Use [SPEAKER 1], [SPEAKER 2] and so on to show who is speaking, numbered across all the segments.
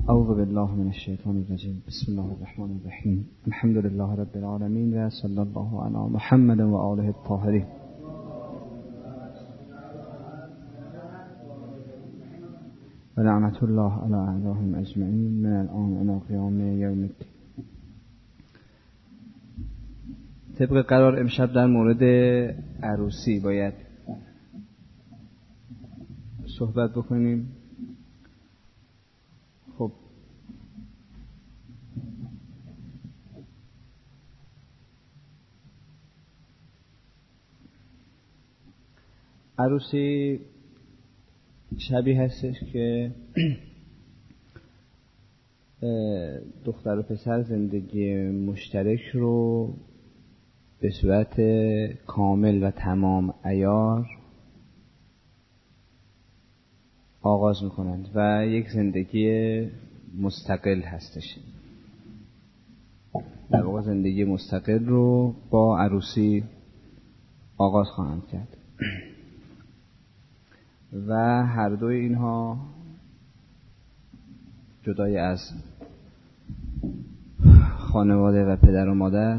[SPEAKER 1] اعوذ بالله من الشیطان الرجیم. بسم الله الرحمن الرحیم. الحمد لله رب العالمین و صلی الله علی محمد و آله الطاهرین. و لعنت الله علی اعدائهم اجمعین من الان الی قیام یوم الدین. طبق قرار امشب در مورد عروسی باید صحبت بکنیم. خب عروسی شبیه هستش که دختر و پسر زندگی مشترک رو به صورت کامل و تمام عیار آغاز میکنند و یک زندگی مستقل هستش. در واقع زندگی مستقل رو با عروسی آغاز خواهند کرد و هر دوی اینها جدای از خانواده و پدر و مادر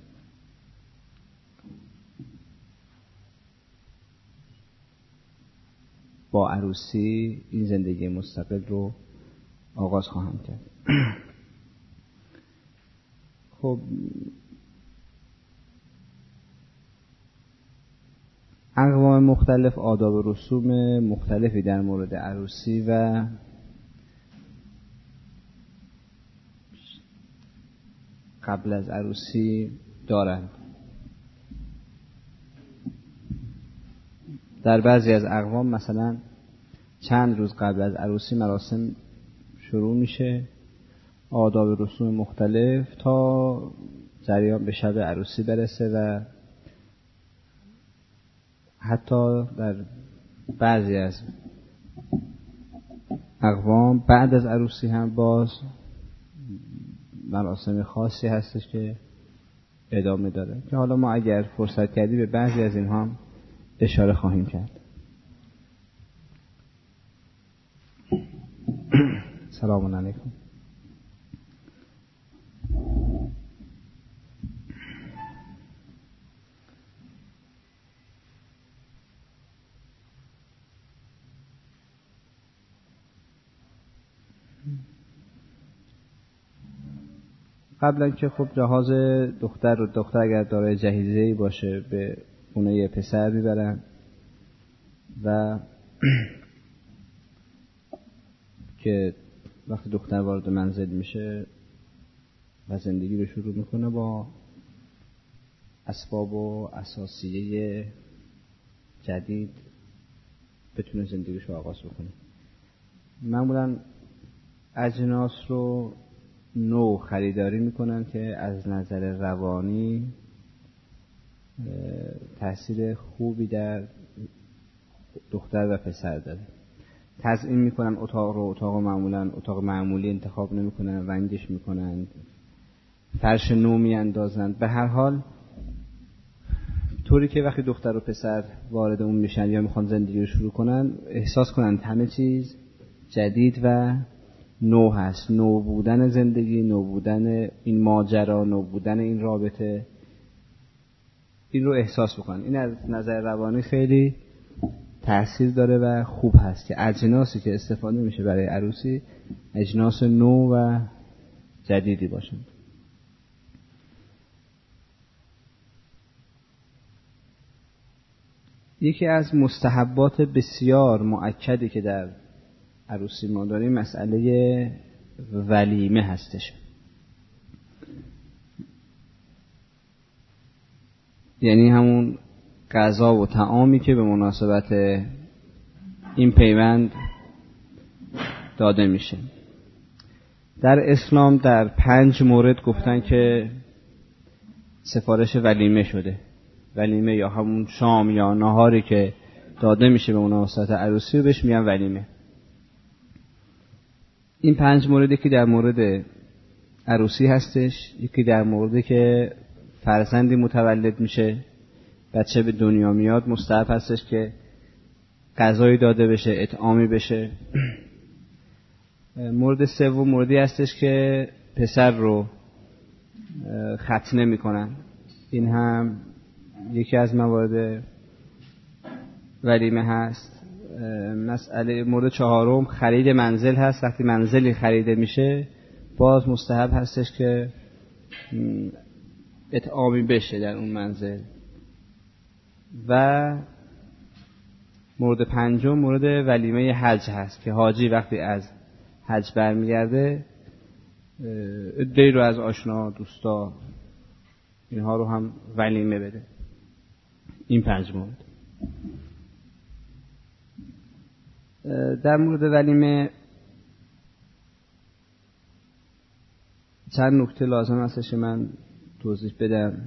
[SPEAKER 1] با عروسی این زندگی مستقل رو آغاز خواهند کرد. خب اقوام مختلف آداب و رسوم مختلفی در مورد عروسی و قبل از عروسی دارند. در بعضی از اقوام مثلا چند روز قبل از عروسی مراسم شروع میشه، آداب و رسوم مختلف تا جریان به شب عروسی برسه و حتی در بعضی از اقوام بعد از عروسی هم باز مراسم خاصی هستش که ادامه داره که حالا ما اگر فرصت کردی به بعضی از اینها هم اشاره خواهیم کرد. سلام علیکم. قبلا که خب جهاز دختر اگر دارای جهیزه‌ای باشه به خونه پسر میبرن و که وقتی دختر وارد منزل میشه و زندگی رو شروع میکنه با اسباب و اساسیه جدید بتونه زندگیش رو آغاز بکنه. معمولا اجناس رو نو خریداری میکنن که از نظر روانی تأثیر خوبی در دختر و پسر داره. تزیین میکنن اتاق معمولی انتخاب نمیکنن، رنگش میکنن، فرش نو میاندازن. به هر حال طوری که وقتی دختر و پسر وارد اون میشن یا میخوان زندگی رو شروع کنن احساس کنن همه چیز جدید و نو هست. نو بودن زندگی، نو بودن این ماجرا، نو بودن این رابطه، این رو احساس بکنن. این از نظر روانی خیلی تأثیر داره و خوب هست که اجناسی که استفاده میشه برای عروسی اجناس نو و جدیدی باشن. یکی از مستحبات بسیار مؤکدی که در عروسی ما داریم مسئله ولیمه هستش. یعنی همون غذا و طعامی که به مناسبت این پیوند داده میشه. در اسلام در 5 مورد گفتن که سفارش ولیمه شده. ولیمه یا همون شام یا نهاری که داده میشه به مناسبت عروسی رو بهش میگن ولیمه. این 5 موردی که در مورد عروسی هستش، یکی در موردی که فرزندی متولد میشه، بچه به دنیا میاد، مستحب هستش که غذایی داده بشه، اطعامی بشه. مورد سوم موردی هستش که پسر رو ختنه میکنن. این هم یکی از موارد ولیمه هست. مسئله مورد چهارم خرید منزل هست. وقتی منزلی خریده میشه باز مستحب هستش که اطعامی بشه در اون منزل. و مورد پنجم مورد ولیمه حج هست که حاجی وقتی از حج برمیگرده عده‌ای رو از آشنا دوستا اینها رو هم ولیمه بده. این 5 مورد. در مورد ولیمه چند نکته لازم هستش که من توضیح بدم.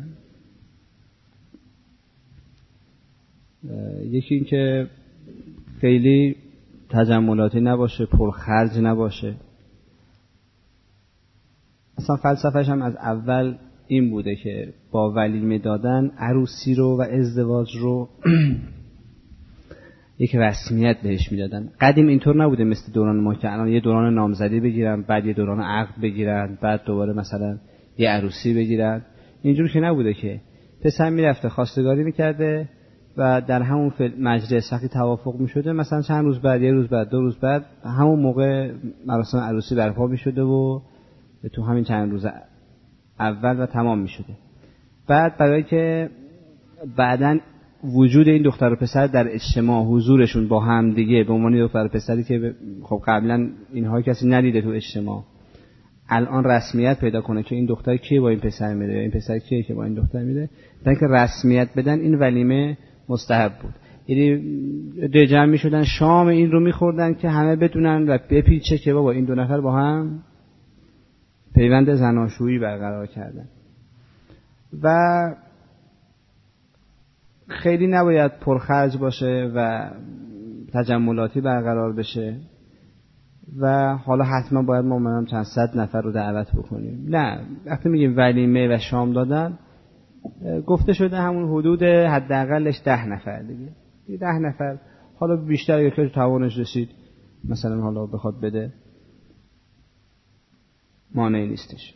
[SPEAKER 1] یکی این که خیلی تجملاتی نباشه، پرخرج نباشه. اصلا فلسفه‌اش هم از اول این بوده که با ولیمه دادن عروسی رو و ازدواج رو یک رسمیت بهش میدادن. قدیم اینطور نبوده مثل دوران ما که الان یه دوران نامزدی بگیرن، بعد یه دوران عقد بگیرن، بعد دوباره مثلا یه عروسی بگیرن. اینجور که نبوده که پسر میرفته خواستگاری میکرده و در همون مجلس وقتی توافق میشده مثلا چند روز بعد، یه روز بعد، 2 روز بعد همون موقع مراسم عروسی برپا میشده و تو همین چند روز اول و تمام میشده. بعد برای که بعدن وجود این دختر و پسر در اجتماع، حضورشون با هم دیگه به عنوان دختر و پسری که خب قبلا اینها کسی ندیده تو اجتماع، الان رسمیت پیدا کنه که این دختر کیه با این پسر میره یا این پسر کیه که با این دختر میره، تا اینکه رسمیت بدن این ولیمه مستحب بود. یعنی جمع میشدن شام این رو میخوردن که همه بدونن و بپیچه که بابا این دو نفر با هم پیوند زناشویی برقرار کردن. و خیلی نباید پرخرج باشه و تجملاتی برقرار بشه و حالا حتما باید ما منم چند صد نفر رو دعوت بکنیم. نه، وقتی میگیم ولیمه و شام دادن گفته شده همون حدود حداقلش 10 نفر دیگه. 10 نفر، حالا بیشتر اگه کسی توانش رسید مثلا حالا بخواد بده مانعی نیستش.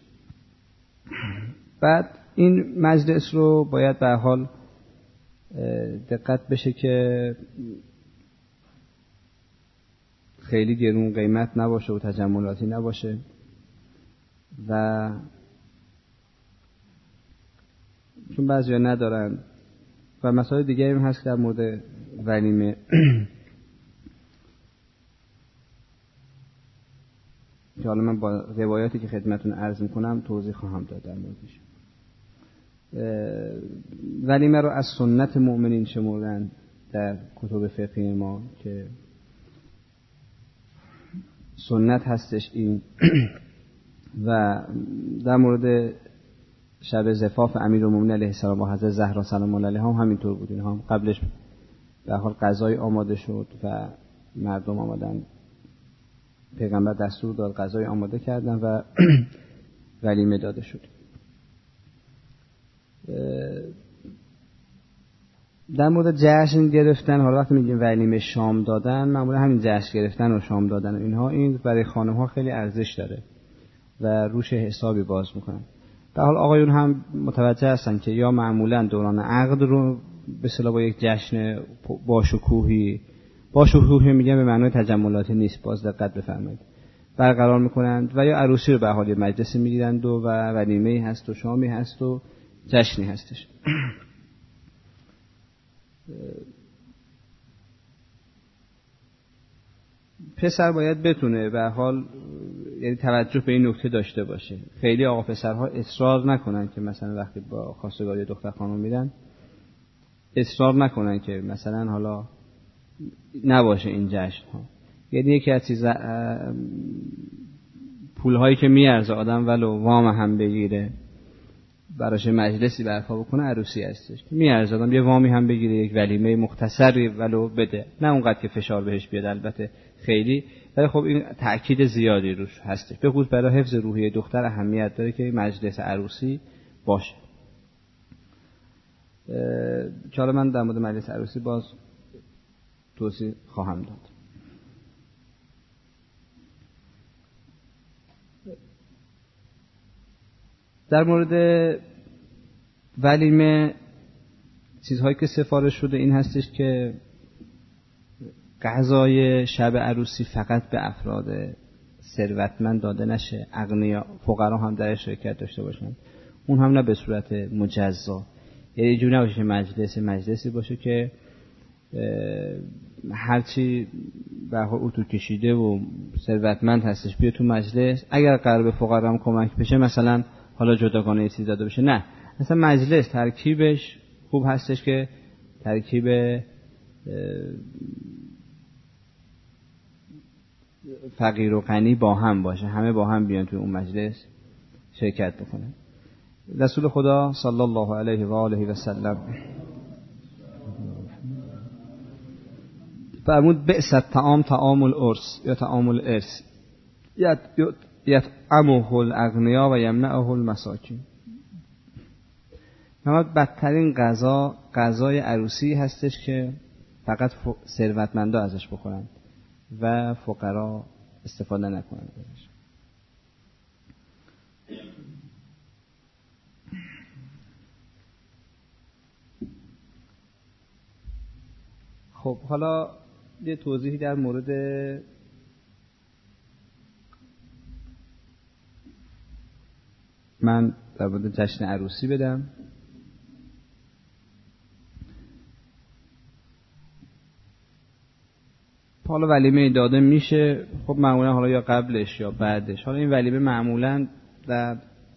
[SPEAKER 1] بعد این مجلس رو باید به حال دقت بشه که خیلی گرون قیمت نباشه و تجملاتی نباشه و چون بعضیا ندارن. و مسائل دیگه هم هست که در مورد ولیمه که حالا من با روایاتی که خدمتتون عرض میکنم توضیح خواهم داد در موردش. ولیمه رو از سنت مؤمنین شمردن در کتب فقهی ما که سنت هستش این. و در مورد شب زفاف امیرالمومنین علیه السلام با حضرت زهرا سلام الله علیها هم همینطور بود. اینها هم قبلش به حال غذای آماده شد و مردم آمدن، پیغمبر دستور داد غذای آماده کردن و ولیمه داده شد. در مورد جشن گرفتن، حالا وقتی میگیم ولیمه شام دادن، معمولا همین جشن گرفتن و شام دادن و اینها، این برای خانم‌ها خیلی ارزش داره و روش حسابی باز میکنن. در حال آقایون هم متوجه هستن که یا معمولا دوران عقد رو به اصطلاح با یک جشن باشکوهی میگن به معنای تجملاتی نیست، باز دقت بفرمایید، برقرار میکنند و یا عروسی رو به حال مجلسی میگیرند و ولیمه‌ای هست و شامی هست و جشنی هستش. پسر باید بتونه به حال یعنی توجه به این نکته داشته باشه. خیلی آقا پسرها اصرار نکنن که مثلا وقتی با خواستگاری دختر خانم میرن اصرار نکنن که مثلا حالا نباشه این جشن ها. یعنی یکی از پولهایی که میارزه آدم ولو وام هم بگیره براش مجلسی برپا بکنه عروسی هستش. میارزه آدم یه وامی هم بگیره، یک ولیمه مختصری ولو بده، نه اونقدر که فشار بهش بیاد البته خیلی، ولی خب این تأکید زیادی روش هستش. به خصوص برای حفظ روحیه دختر اهمیت داره که مجلس عروسی باشه. که حالا من در مورد مجلس عروسی باز توضیح خواهم داد. در مورد ولیمه چیزهایی که سفارش شده این هستش که غذای شب عروسی فقط به افراد ثروتمند داده نشه، اغنیا فقرا هم در شرکت داشته باشن، اون هم نه به صورت مجزا، یعنی جوری نباشه مجلسی باشه که هرچی به هر حال اتو کشیده و ثروتمند هستش بیا تو مجلس، اگر قرار به فقرا هم کمک بشه مثلا حالا جداگانه چیز داده بشه، نه، مثلا مجلس ترکیبش خوب هستش که ترکیب فقیر و غنی با هم باشه، همه با هم بیان توی اون مجلس شرکت بکنن. رسول خدا صلی الله علیه و آله و سلم فرمود بئس الطعام طعام العرس یا طعام الارث یطعمه الاغنیا و یمنعه المساکین. اما بدترین غذا غذای عروسی هستش که فقط ثروتمندا ازش بخورن و فقرا استفاده نکنن ازش. خب حالا یه توضیحی در مورد جشن عروسی بدم. حالا ولیمه داده میشه، خب معمولا حالا یا قبلش یا بعدش. حالا این ولیمه معمولا در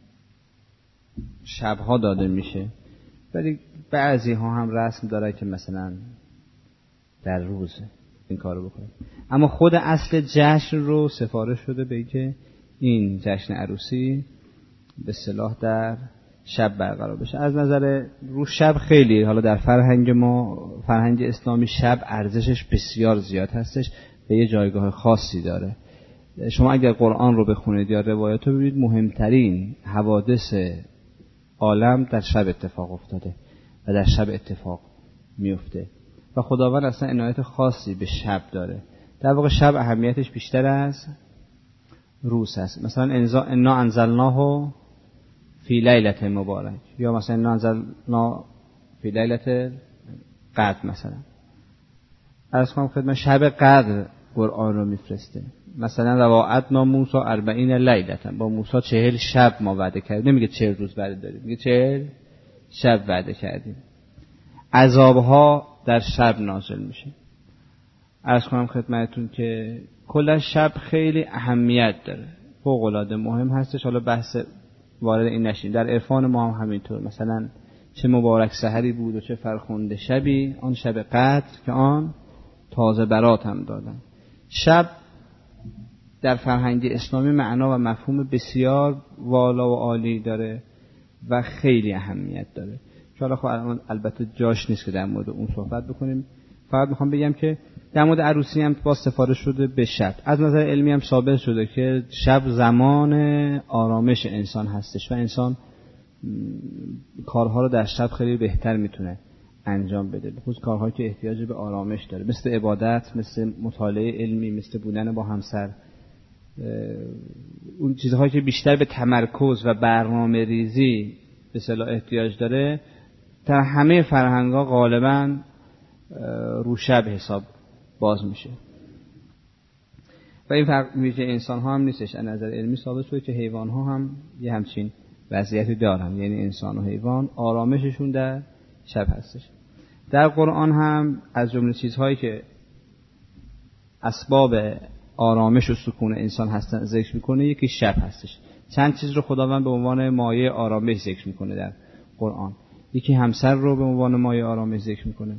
[SPEAKER 1] شبها داده میشه، ولی بعضی ها هم رسم داره که مثلا در روز این کارو بکنه. اما خود اصل جشن رو سفارش شده به که این جشن عروسی به اصطلاح در شب برقرار بشه. از نظر رو شب خیلی حالا در فرهنگ ما، فرهنگ اسلامی، شب ارزشش بسیار زیاد هستش، به یه جایگاه خاصی داره. شما اگر قرآن رو بخونید یا روایات رو ببینید، مهمترین حوادث عالم در شب اتفاق افتاده و در شب اتفاق میفته و خداوند اصلا عنایت خاصی به شب داره. در واقع شب اهمیتش بیشتر از روز است. مثلا انا انزلناه فی لیلت مبارک، یا مثلا انا انزلنا فی لیلت قدر. مثلا عرض کنم خدمت شب قدر قرآن رو میفرسته. مثلا رواعدنا موسی 40 لیلة، با موسی 40 شب ما وعده کردیم، نمیگه 40 روز وعده داریم، میگه 40 شب وعده کردیم. عذابها در شب نازل میشه. عرض کنم خدمتتون که کلا شب خیلی اهمیت داره، فوق العاده مهم هستش. حالا بحث وارد این نشیم، در عرفان ما هم همینطور. مثلا چه مبارک سحری بود و چه فرخنده شبی، آن شب قدر که آن تازه برات هم دادن. شب در فرهنگ اسلامی معنا و مفهوم بسیار والا و عالی داره و خیلی اهمیت داره که حالا خب البته جاش نیست که در مورد اون صحبت بکنیم. فقط میخوام بگم که در مورد عروسی هم با سفارش شده به شب. از نظر علمی هم ثابت شده که شب زمان آرامش انسان هستش و انسان کارها رو در شب خیلی بهتر میتونه انجام بده، خصوص کارهایی که احتیاج به آرامش داره، مثل عبادت، مثل مطالعه علمی، مثل بودن با همسر، اون چیزهایی که بیشتر به تمرکز و برنامه ریزی به اصطلاح احتیاج داره. در همه فرهنگ‌ها غالباً رو شب حساب باز میشه و این فرق میشه انسان ها هم نیستش. از نظر علمی ثابت شده که حیوان ها هم یه همچین وضعیتی دارن، یعنی انسان و حیوان آرامششون در شب هستش. در قرآن هم از جمله چیزهایی که اسباب آرامش و سکون انسان هستن ذکر میکنه، یکی شب هستش. چند چیز رو خداوند به عنوان مایه آرامش ذکر میکنه در قرآن. یکی همسر رو به عنوان مایه آرامش ذکر میکنه،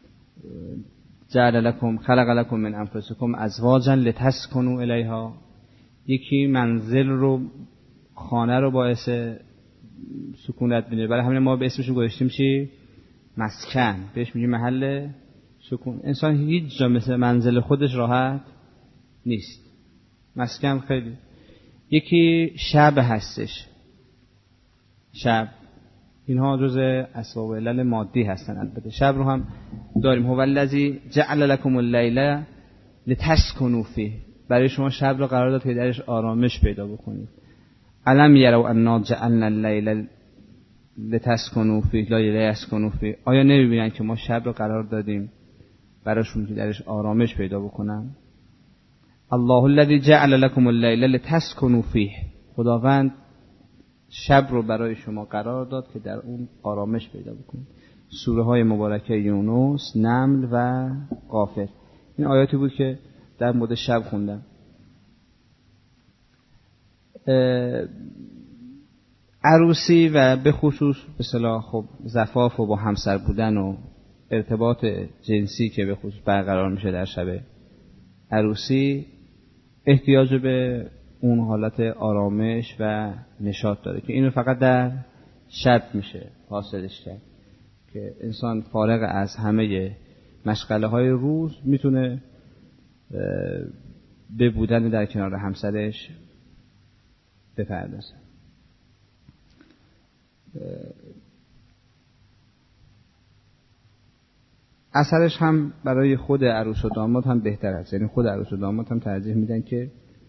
[SPEAKER 1] جعل لکم خلق لکم من انفسکم ازواجا لتسکنوا الیها. یکی منزل رو، خانه رو باعث سکونت میده، برای همین ما به اسمش گذاشتیم چی؟ مسکن، بهش میگیم محل سکون. انسان هیچ جا مثل منزل خودش راحت نیست، مسکن خیلی. یکی شب هستش، شب اینها جزء اسباب علل مادی هستن. البته شب رو هم داریم. هو الذی جعل لکم اللیل لتسکنوا فیه. برای شما شب را قرار داد که درش آرامش پیدا بکنید. الم یروا انا جعلنا اللیل لتسکنوا فیه لا لیسکنوا فیه. آیا نمی‌بینن که ما شب را قرار دادیم براشون که درش آرامش پیدا بکنن؟ الله الذی جعل لكم اللیل لتسکنوا فیه. خداوند شب رو برای شما قرار داد که در اون آرامش پیدا بکنید. سوره های مبارکه یونس، نمل و غافر. این آیاتی بود که در مورد شب خوندم. عروسی و به خصوص به اصطلاح خب زفاف و با همسر بودن و ارتباط جنسی که به خصوص برقرار میشه در شب عروسی احتیاج به اون حالت آرامش و نشاط داره که اینو فقط در شب میشه حاصلش کرد که انسان فارغ از همه مشغله های روز میتونه به بودن در کنار همسرش بپردازه. اثرش هم برای خود عروس و داماد هم بهتر است. یعنی خود عروس و داماد هم ترجیح میدن که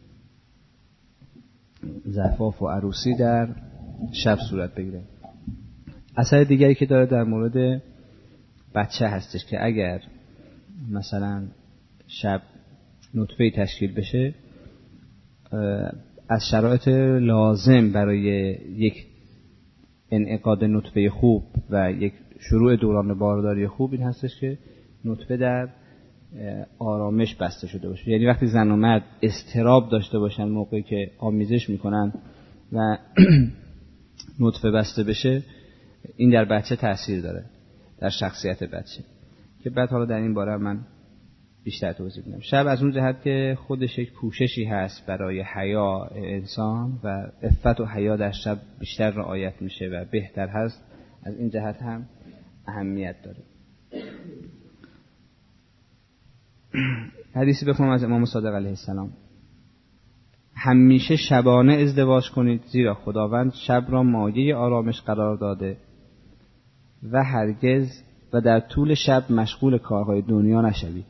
[SPEAKER 1] زفاف و عروسی در شب صورت بگیره. اثر دیگری که داره در مورد بچه هستش که اگر مثلا شب نطفه تشکیل بشه، از شرایط لازم برای یک انعقاد نطفه خوب و یک شروع دوران بارداری خوب این هستش که نطفه در آرامش بسته شده باشه. یعنی وقتی زن و مرد اضطراب داشته باشن موقعی که آمیزش میکنن و نطفه بسته بشه، این در بچه تأثیر داره، در شخصیت بچه، که بعد حالا در این باره من بیشتر توضیح میدم. شب از اون جهت که خودش یک پوششی هست برای حیا انسان و عفت و حیا در شب بیشتر رعایت میشه و بهتر هست، از این جهت هم اهمیت داره. حدیثی بخونم از امام صادق علیه السلام: همیشه شبانه ازدواج کنید، زیرا خداوند شب را مایه آرامش قرار داده و هرگز و در طول شب مشغول کارهای دنیا نشوید.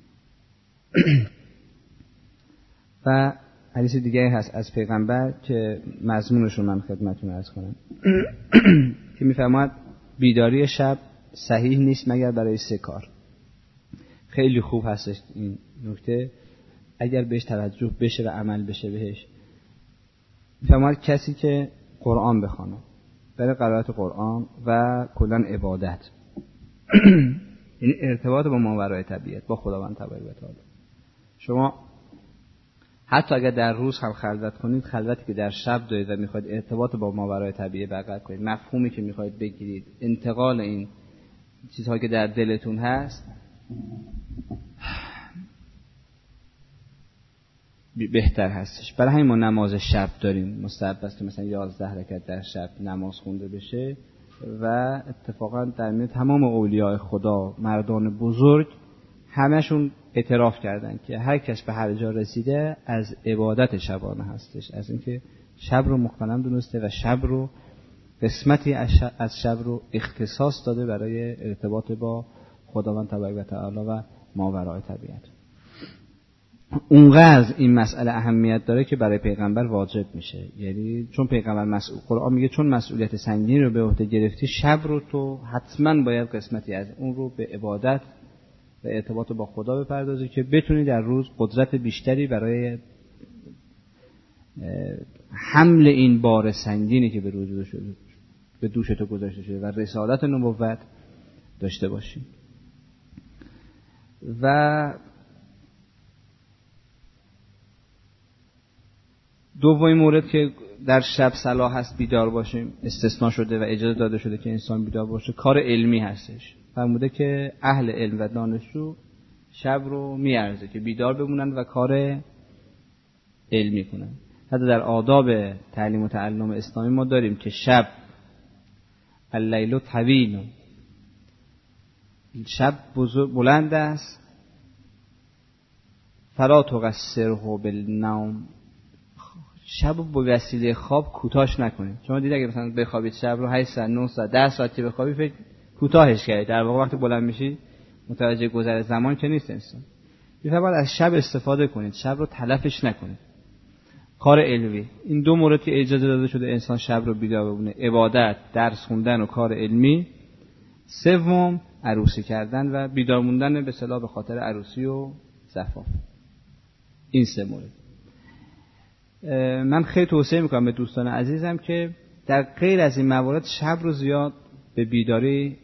[SPEAKER 1] و حدیث دیگه هست از پیغمبر که مضمونش رو من خدمتتون عرض کنم که میفرماید بیداری شب صحیح نیست مگر برای 3 کار. خیلی خوب هستش این نکته اگر بهش توجه بشه و عمل بشه بهش. میفرماید کسی که قرآن بخونه، برای قرائت قرآن و کلا عبادت یعنی ارتباط با ماورای طبیعت، با خداوند تبارک و تعالی. شما حتی اگر در روز هم خلوت کنید، خلوتی که در شب دارید و میخواید ارتباط با ماورای طبیعت برقرار کنید، مفهومی که میخواید بگیرید، انتقال این چیزهایی که در دلتون هست بهتر هستش. برای همین ما نماز شب داریم، مستحب است که مثلا 11 رکعت در شب نماز خونده بشه و اتفاقا در میان تمام اولیاء خدا، مردان بزرگ، همشون اعتراف کردن که هر کس به هر جا رسیده از عبادت شبانه هستش، از اینکه شب رو مغتنم دونسته و شب رو قسمتی از شب رو اختصاص داده برای ارتباط با خداوند تبارک و تعالی و ماورای طبیعت. اونقدر این مسئله اهمیت داره که برای پیغمبر واجب میشه. یعنی چون پیغمبر مسئول، قرآن میگه چون مسئولیت سنگین رو به عهده گرفتی، شب رو تو حتما باید قسمتی از اون رو به عبادت و ارتباط با خدا بپردازی که بتونی در روز قدرت بیشتری برای حمل این بار سنگینی که به دوش تو گذاشته شده و رسالت نبوت داشته باشی. و دومین مورد که در شب صلاح هست بیدار باشیم، استثناء شده و اجازه داده شده که انسان بیدار باشه، کار علمی هستش. فرموده که اهل علم و دانشجو شب رو میارزه که بیدار بمونن و کار علمی کنن. حتی در آداب تعلیم و تعلم اسلامی ما داریم که شب اللیل طویل، شب بلند است، فلا تقصره بالنوم، شب رو با وسیله خواب کوتاهش نکنید. شما دیدید اگه مثلا بخوابید شب رو 8 ساعت 9 ساعت 10 ساعت که بخوابید فکر کوتاهش کردید، در واقع وقتی بلند میشی متوجه گذر زمان که نیست انسان. باید از شب استفاده کنید، شب رو تلفش نکنید. کار علمی، این دو مورد که اجازه داده شده انسان شب رو بیدار بمونه: عبادت، درس خوندن و کار علمی. سوم عروسی کردن و بیدار موندن به اصطلاح به خاطر عروسی و زفاف. این سه مورد. من خیلی توصیه میکنم به دوستان عزیزم که در غیر از این موارد شب رو زیاد به بیداری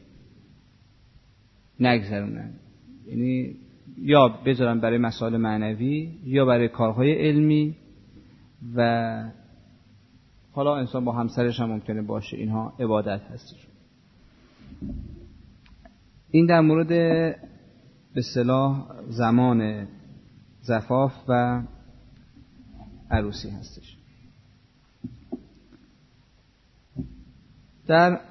[SPEAKER 1] نگذرونن، یعنی یا بذارن برای مسائل معنوی یا برای کارهای علمی، و حالا انسان با همسرش هم ممکنه باشه، اینها عبادت هستش. این در مورد به اصطلاح زمان زفاف و عروسی هستش. در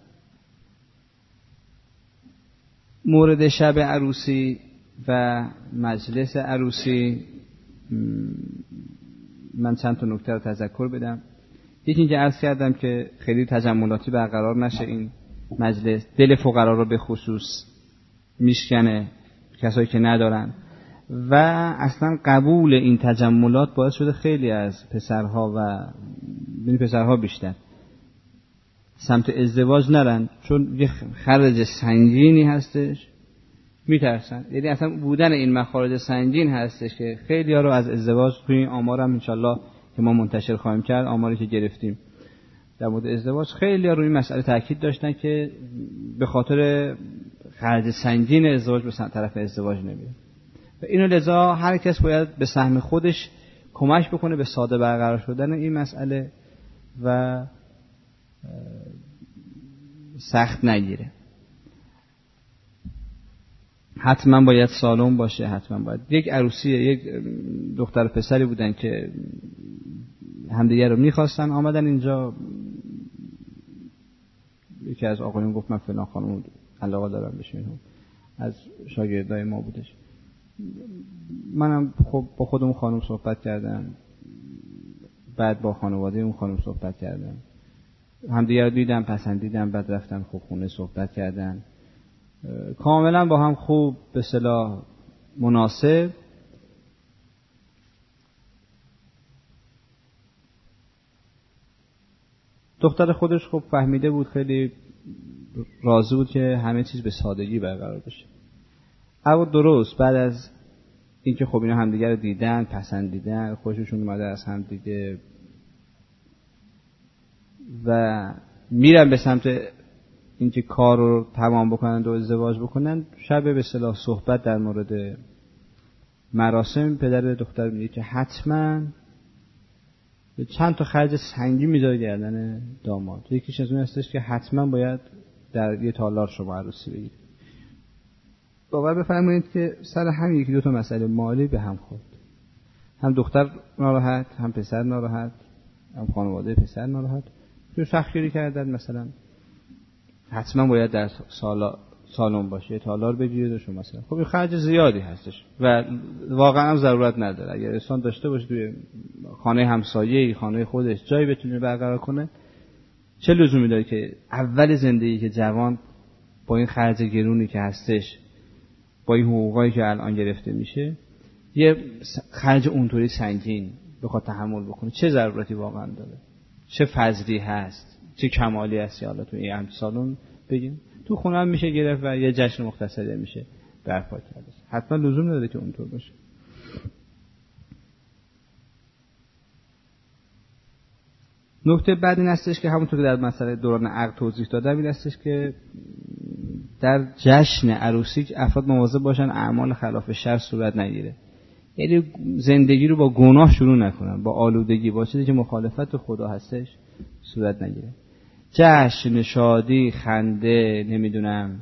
[SPEAKER 1] مورد شب عروسی و مجلس عروسی من چند تا نکته رو تذکر بدم. یکی اینکه عرض کردم که خیلی تجملاتی برقرار نشه این مجلس، دل فقرا رو به خصوص میشکنه، کسایی که ندارن، و اصلا قبول این تجملات باعث شده خیلی از پسرها و پسرها بیشتر سمت ازدواج نرن، چون یه خرج سنگینی هستش، میترسن. یعنی اصلا بودن این مخارج سنگین هستش که خیلی ها رو از ازدواج، توی این آمار هم انشالله که ما منتشر خواهیم کرد، آماری که گرفتیم در مورد ازدواج، خیلی ها روی این مسئله تاکید داشتن که به خاطر خرج سنگین ازدواج به طرف ازدواج نمیره. و اینو لذا هر کس باید به سهم خودش کمک بکنه به ساده برقرار شدن این مسئله و سخت نگیره. حتما باید سالن باشه، حتما باید. یک عروسی یک دختر و پسری بودن که همدیگه رو میخواستن، آمدن اینجا، یکی از آقایون گفت من فلان خانم علاقه دارم بهش، از شاگردای ما بودش. منم خب با خودمون خانم صحبت کردم، بعد با خانواده اون خانم صحبت کردم، همدیگه رو دیدم، پسندیدم، بعد رفتن خب خونه صحبت کردن، کاملا با هم خوب، به اصطلاح مناسب. دختر خودش خب فهمیده بود، خیلی راضی بود که همه چیز به سادگی برقرار بشه. اما درست بعد از اینکه خب اینا همدیگه رو دیدن، پسندیدن، خوششون اومده از هم دیگه و میرن به سمت اینکه کار رو تمام بکنن و ازدواج بکنن، شب به اصطلاح صحبت در مورد مراسم پدر دختر میگه که حتما چند تا خرج سنگین میذاره گردن داماد. یکیش از اون هستش که حتما باید در یه تالار شما عروسی بگیرید. باور بفرمایید که سر همین یکی دو تا مسئله مالی به هم خورد. هم دختر ناراحت، هم پسر ناراحت، هم خانواده پسر ناراحت. تو سختگیری کردن مثلا حتما باید در سالن باشه، تالار بگیرید شما مثلا. خب این خرج زیادی هستش و واقعا هم ضرورت نداره. اگر انسان داشته باشه توی خانه همسایه‌ای، خانه خودش جایی بتونه برقرار کنه، چه لزومی داره که اول زندگی که جوان با این خرج گرونی که هستش، با این حقوقایی که الان گرفته میشه، یه خرج اونطوری سنگین بخواد تحمل بکنه؟ چه ضرورتی واقعا داره؟ چه فضلی هست؟ چه کمالی هست؟ حالا تو این همچین سالن بگیم، تو خونه هم میشه گرفت و یه جشن مختصری میشه برپا کرد. حتما لزوم نداره که اونطور باشه. نکته بعد این هستش که همونطور که در مسئله دوران عقد توضیح دادم، این هستش که در جشن عروسی افراد مواظب باشن اعمال خلاف شرع صورت نگیره. یعنی زندگی رو با گناه شروع نکنن، با آلودگی، با چیزی که مخالفت خدا هستش صورت نگیره. جشن، شادی، خنده، نمیدونم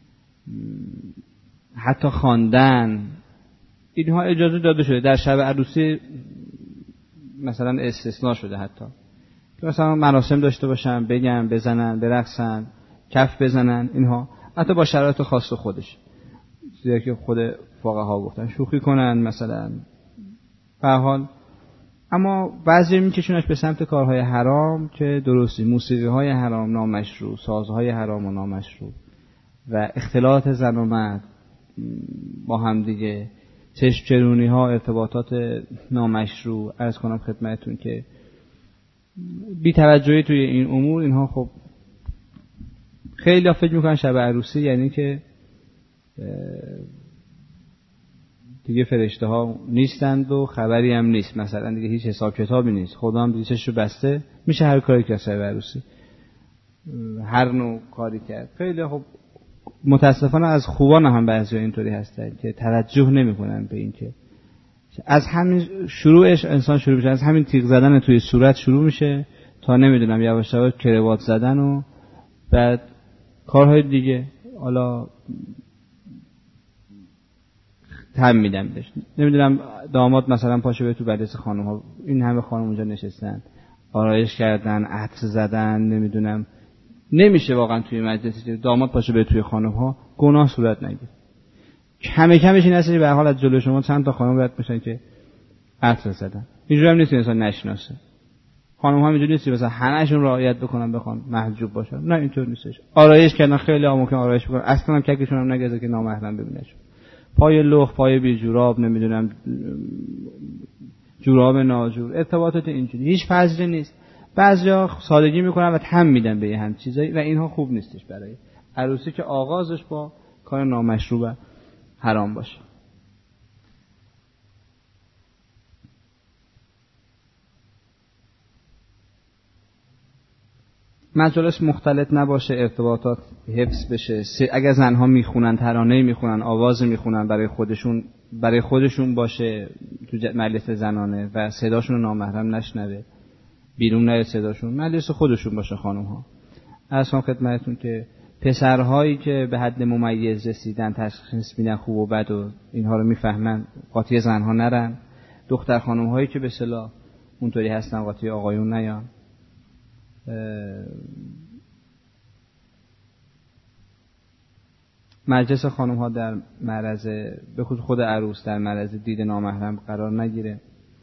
[SPEAKER 1] حتی خواندن، اینها اجازه داده شده. در شب عروسی مثلا استثناء شده، حتی که مثلا مراسم داشته باشن، بگن، بزنن، برقصن، کف بزنن، اینها حتی با شرایط خاص خودش، چیزی که خود فقها گفتن، شوخی کنن مثلا، به هر حال. اما بعضی میکشونش به سمت کارهای حرام که درستی، موسیقی های حرام نامشروع، سازهای حرام و نامشروع و اختلاط زن و مرد با هم دیگه، چشم چرونی ها، ارتباطات نامشروع، عرض کنم خدمتتون که بی توجهی توی این امور، اینها خب خیلی فکر میکنن شب عروسی یعنی که دیگه فرشته ها نیستند و خبری هم نیست، مثلا دیگه هیچ حساب کتابی نیست، خدا هم دیگه چشو بسته، میشه هر کاری که شب عروسی هر نوع کاری کرد. خیلی خب متاسفانه از خوبان هم بعضی اینطوری هستن که توجه نمیکنن به این که از همین شروعش انسان شروع میشه، از همین تیغ زدن توی صورت شروع میشه تا نمیدونم یواش یواش کروات زدن و بعد کارهای دیگه. حالا تم میدم بهش، نمیدونم داماد مثلا پاشه به تو مجلس خانم ها، این همه خانم اونجا نشستن آرایش کردن، عطر زدن، نمیدونم نمیشه واقعا توی مجلس داماد پاشه به توی خانم ها گناه صورت نگیر. کمه کمش این هستی به هر حال از جلوی شما چند تا خانم رد میشن که عطر زدن. اینجوری هم نیست انسان نشناسه. خانم ها اینجوری نیست مثلا همه‌شون رعایت بکنن بخوان محجوب باشن، نه اینطور نیستش. آرایش کردن، خیلی ها ممکن آرایش بکنن اصلا هم ککشون هم نگذاره که نامحرم ببینهشون، پای لخت، پای بی جوراب، نمیدونم جوراب ناجور، ارتباطات اینجوری هیچ فضلی نیست. بعضیا سادگی میکنن و تم میدن به هم چیزایی و اینها خوب نیستش برای عروسی که آغازش با کار نامشروع و حرام باشه. مجالس مختلط نباشه، ارتباطات حفظ بشه. اگر زنها میخونن، ترانه میخونن، آواز میخونن، برای خودشون باشه تو مجلس زنانه و صداشون رو نامحرم نشنوه، بیرون نره صداشون، مجلس خودشون باشه. خانم ها اصلا خدمتتون که پسرهایی که به حد ممیز رسیدن، تشخیص میدن خوب و بد و اینها رو میفهمن، قاطی زنها نرن. دختر خانم هایی که به اصطلاح اونطوری هستن قاطی آقایون نیان. مجلس خانم ها در معرض، به خصوص خود عروس در معرض دید نامحرم قرار نگیره.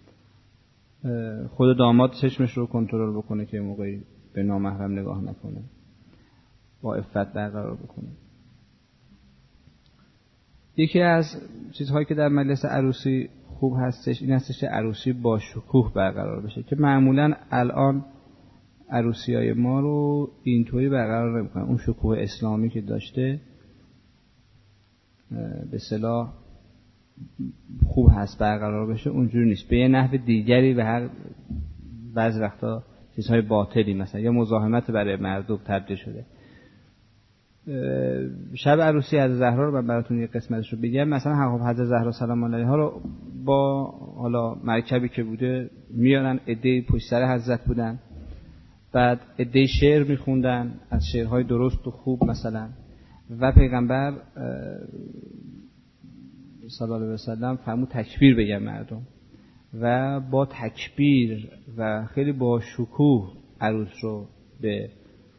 [SPEAKER 1] خود داماد چشمش رو کنترل بکنه که موقعی به نامحرم نگاه نکنه، با عفت برقرار بکنه. یکی از چیزهایی که در مجلس عروسی خوب هستش این هستش که عروسی با شکوه برقرار بشه، که معمولاً الان عروسی‌های ما رو اینطوری برقرار نمی‌کنن. اون شکوه اسلامی که داشته به اصطلاح خوب هست برقرار بشه، اونجوری نیست. به یه نحو دیگری و هر بعض وقتا چیزهای باطلی مثلا یا مزاحمت برای مردم تبدیل شده. شب عروسی حضرت زهرا رو من براتون یه قسمتش رو بگم. مثلا حضرت زهرا سلام الله علیها رو با حالا مرکبی که بوده میارن، عده‌ای پشت سر حضرت بودن، بعد عده‌ای شعر میخوندن از شعرهای درست و خوب مثلا، و پیغمبر صلی الله علیه و سلم فرمود تکبیر بگن مردم، و با تکبیر و خیلی با شکوه عروس رو به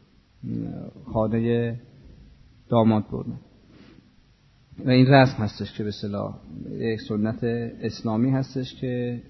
[SPEAKER 1] خانه داماد بردن. و این رسم هستش که به اصطلاح یک سنت اسلامی هستش که